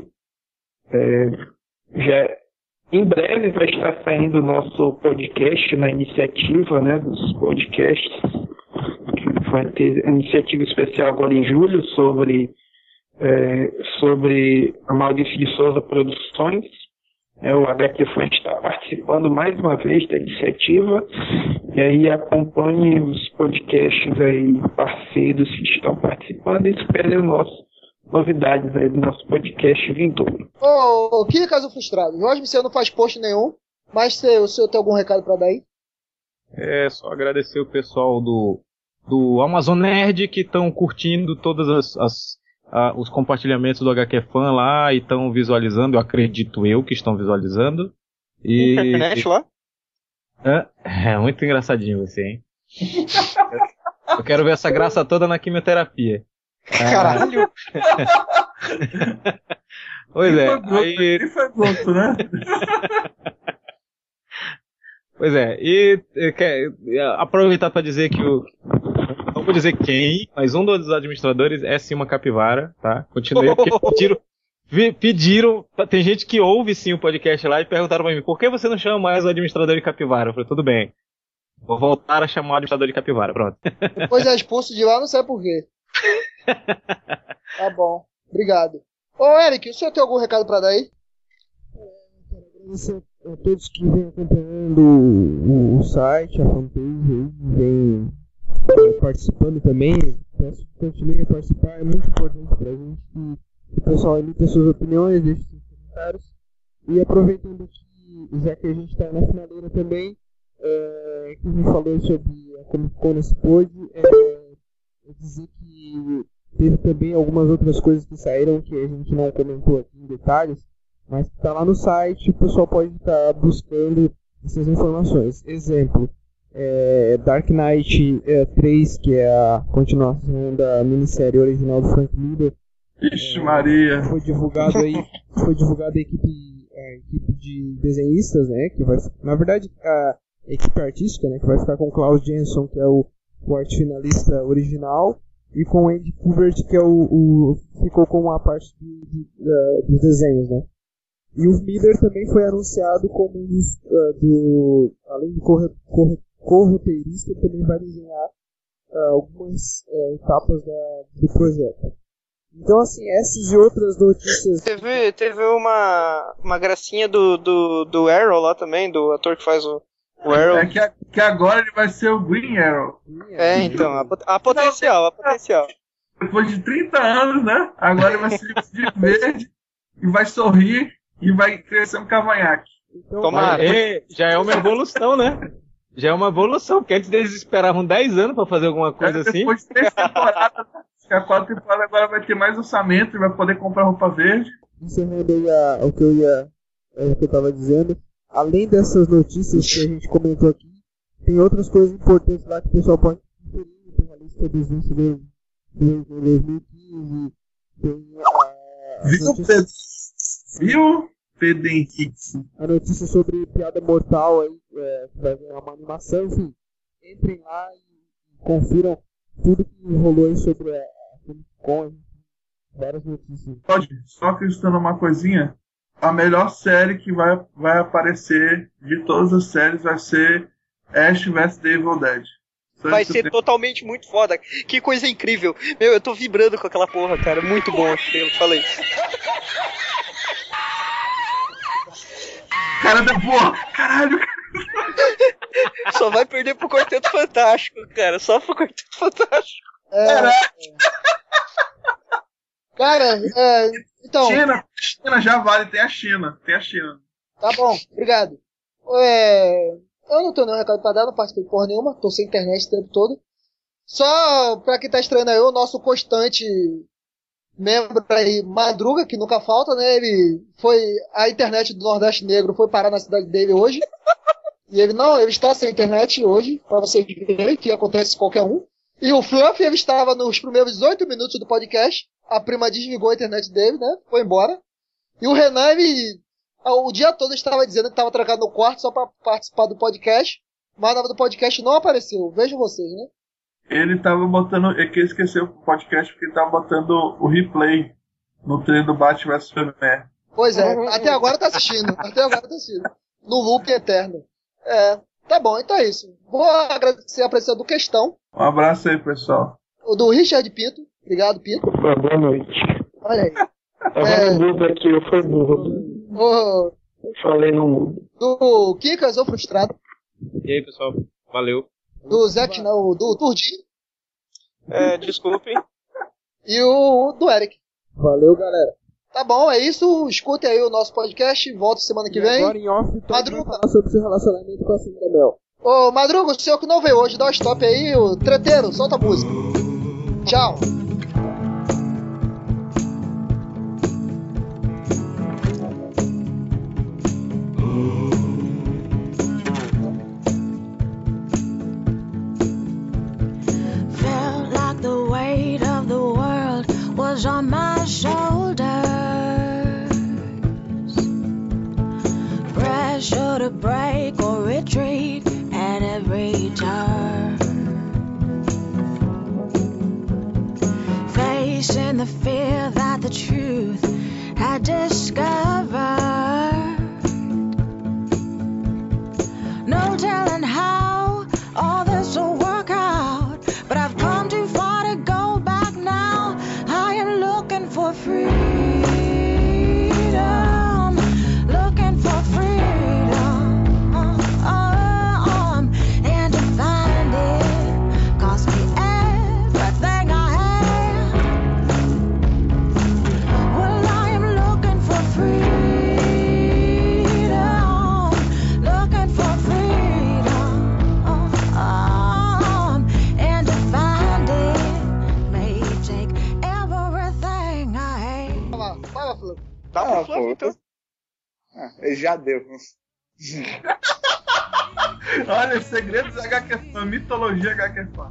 S9: já em breve vai estar saindo o nosso podcast na iniciativa, né, dos podcasts. Vai ter iniciativa especial agora em julho sobre a Maurício de Souza Produções. O HQFan está participando mais uma vez da iniciativa. E aí acompanhe os podcasts aí, parceiros que estão participando, e esperem novidades aí do nosso podcast vindouro.
S3: Que caso frustrado. Jorge, você não faz post nenhum, mas o senhor tem algum recado para dar aí?
S5: Só agradecer o pessoal do Amazon Nerd que estão curtindo todas os compartilhamentos do HQFan lá e estão visualizando, eu acredito que estão visualizando.
S6: Internet lá?
S5: É muito engraçadinho você, hein? Eu quero ver essa graça toda na quimioterapia.
S6: Caralho!
S5: Pois é.
S4: Ele foi bruto, né?
S5: Pois é, e aproveitar para dizer que não vou dizer quem, mas um dos administradores é sim uma capivara, tá? Continuei, porque pediram, tem gente que ouve sim o podcast lá e perguntaram pra mim, por que você não chama mais o administrador de capivara? Eu falei, tudo bem, vou voltar a chamar o administrador de capivara, pronto.
S3: Depois é expulso de lá, não sei por quê. Tá bom, obrigado. Ô Eric, o senhor tem algum recado pra dar aí?
S2: Agradecer a todos que vêm acompanhando o site, a fanpage, vêm participando também. Peço que continuem a participar, é muito importante pra gente que o pessoal emita suas opiniões, deixe seus comentários. E aproveitando que, já que a gente está na finaleira também, que a gente falou sobre a Comic Con nesse pod, dizer que teve também algumas outras coisas que saíram que a gente não comentou aqui em detalhes, mas que está lá no site, o pessoal pode estar buscando essas informações. Exemplo, Dark Knight 3, que é a continuação da minissérie original do Frank Miller.
S4: Ixi, Maria.
S2: Foi divulgado a equipe de desenhistas, né? Que vai, na verdade, a equipe artística, né? Que vai ficar com o Klaus Jensen, que é o arte finalista original, e com o Andy Kubert, que é ficou com a parte dos desenhos, né? E o Miller também foi anunciado como um dos, além de co-roteirista, ele também vai desenhar algumas etapas do projeto. Então, assim, essas e outras notícias...
S6: Teve uma gracinha do Arrow lá também, do ator que faz o Arrow.
S4: Que agora ele vai ser o Green Arrow.
S6: Então, a potencial.
S4: Depois de 30 anos, né? Agora ele vai ser de verde e vai sorrir e vai crescer um cavanhaque.
S5: Então, já é uma evolução, né? Já é uma evolução, porque antes eles esperavam 10 anos pra fazer alguma coisa assim.
S4: Depois de 3 temporadas, a 4 temporadas agora vai ter mais orçamento e vai poder comprar roupa verde.
S2: Encerrando aí o que eu tava dizendo, além dessas notícias que a gente comentou aqui, tem outras coisas importantes lá que o pessoal pode conferir. Tem a lista dos vencedores de 2015, tem
S4: Viu, Pedro Henrique?
S2: A notícia sobre Piada Mortal aí, vai ver uma animação, enfim. Entrem lá e confiram tudo que rolou aí sobre a Comic Con, várias notícias.
S4: Só acrescentando uma coisinha, a melhor série que vai aparecer de todas as séries vai ser Ash vs The Evil Dead.
S6: Vai ser totalmente muito foda. Que coisa incrível. Meu, eu tô vibrando com aquela porra, cara. Muito bom, eu falei.
S4: Cara da porra, caralho.
S6: Só vai perder pro Quarteto Fantástico, cara. Só pro Quarteto Fantástico.
S3: Cara, então...
S4: China já vale, tem a China.
S3: Tá bom, obrigado. Eu não tenho nenhum recado pra dar, não participei de porra nenhuma, tô sem internet o tempo todo. Só pra quem tá estranhando aí, o nosso constante membro aí, Madruga, que nunca falta, né? A internet do Nordeste Negro foi parar na cidade dele hoje. E ele está sem internet hoje, pra vocês verem que acontece com qualquer um. E o Fluff, ele estava nos primeiros 18 minutos do podcast, a prima desligou a internet dele, né? Foi embora. E o Renan, ele... O dia todo estava dizendo que estava trancado no quarto só para participar do podcast, mas a nova do podcast não apareceu. Vejam vocês, né?
S4: Ele tava botando... É que ele esqueceu o podcast porque ele tava botando o replay no treino do Batman vs Superman.
S3: Pois é, até agora tá assistindo. No loop eterno. Tá bom, então é isso. Vou agradecer a presença do Questão.
S4: Um abraço aí, pessoal.
S3: O do Richard Pinto. Obrigado, Pinto.
S9: Boa noite.
S3: Olha aí.
S9: Eu mudo aqui, eu fui burro. Eu falei no mudo.
S3: Do Kikas, ou Frustrado.
S5: E aí, pessoal? Valeu.
S3: Do Zé, não, do Turdi.
S6: Desculpe.
S3: E o do Eric.
S2: Valeu, galera.
S3: Tá bom, é isso. Escutem aí o nosso podcast. Volta semana que vem.
S2: Agora em off, Madruga, falar sobre seu relacionamento com a Cinda Mel.
S3: Ô, Madruga, o senhor que não veio hoje, dá um stop aí, o treteiro, solta a música. Tchau.
S10: Felt like the weight of the world was on my shoulders. Pressure to break or retreat at every turn. Facing the fear that the truth had discovered. No telling how all this will work out, but I've come too far to go back now. I am looking for freedom, looking for freedom, and to find it cost me everything I had. Well, I am looking for freedom, looking for freedom, and to find it may take everything I had.
S3: Fala, Flávio.
S6: Tá pro Fluff, então.
S7: Ele já deu.
S4: Olha, segredos HQ Fan, mitologia HQ Fan.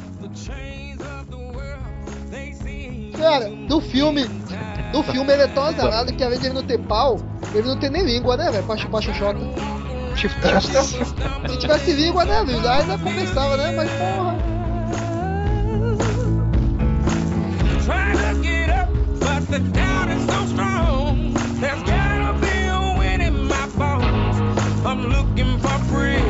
S3: Cara, no filme ele é tão azarado que além de ele não ter pau, ele não tem nem língua, né, velho? Pra chupar xoxota. Se tivesse língua, né, Luiz? Aí ainda compensava, né? Mas porra.
S1: Trying to get up, but the doubt is so strong. There's gotta be a wind in my bones. I'm looking for freedom.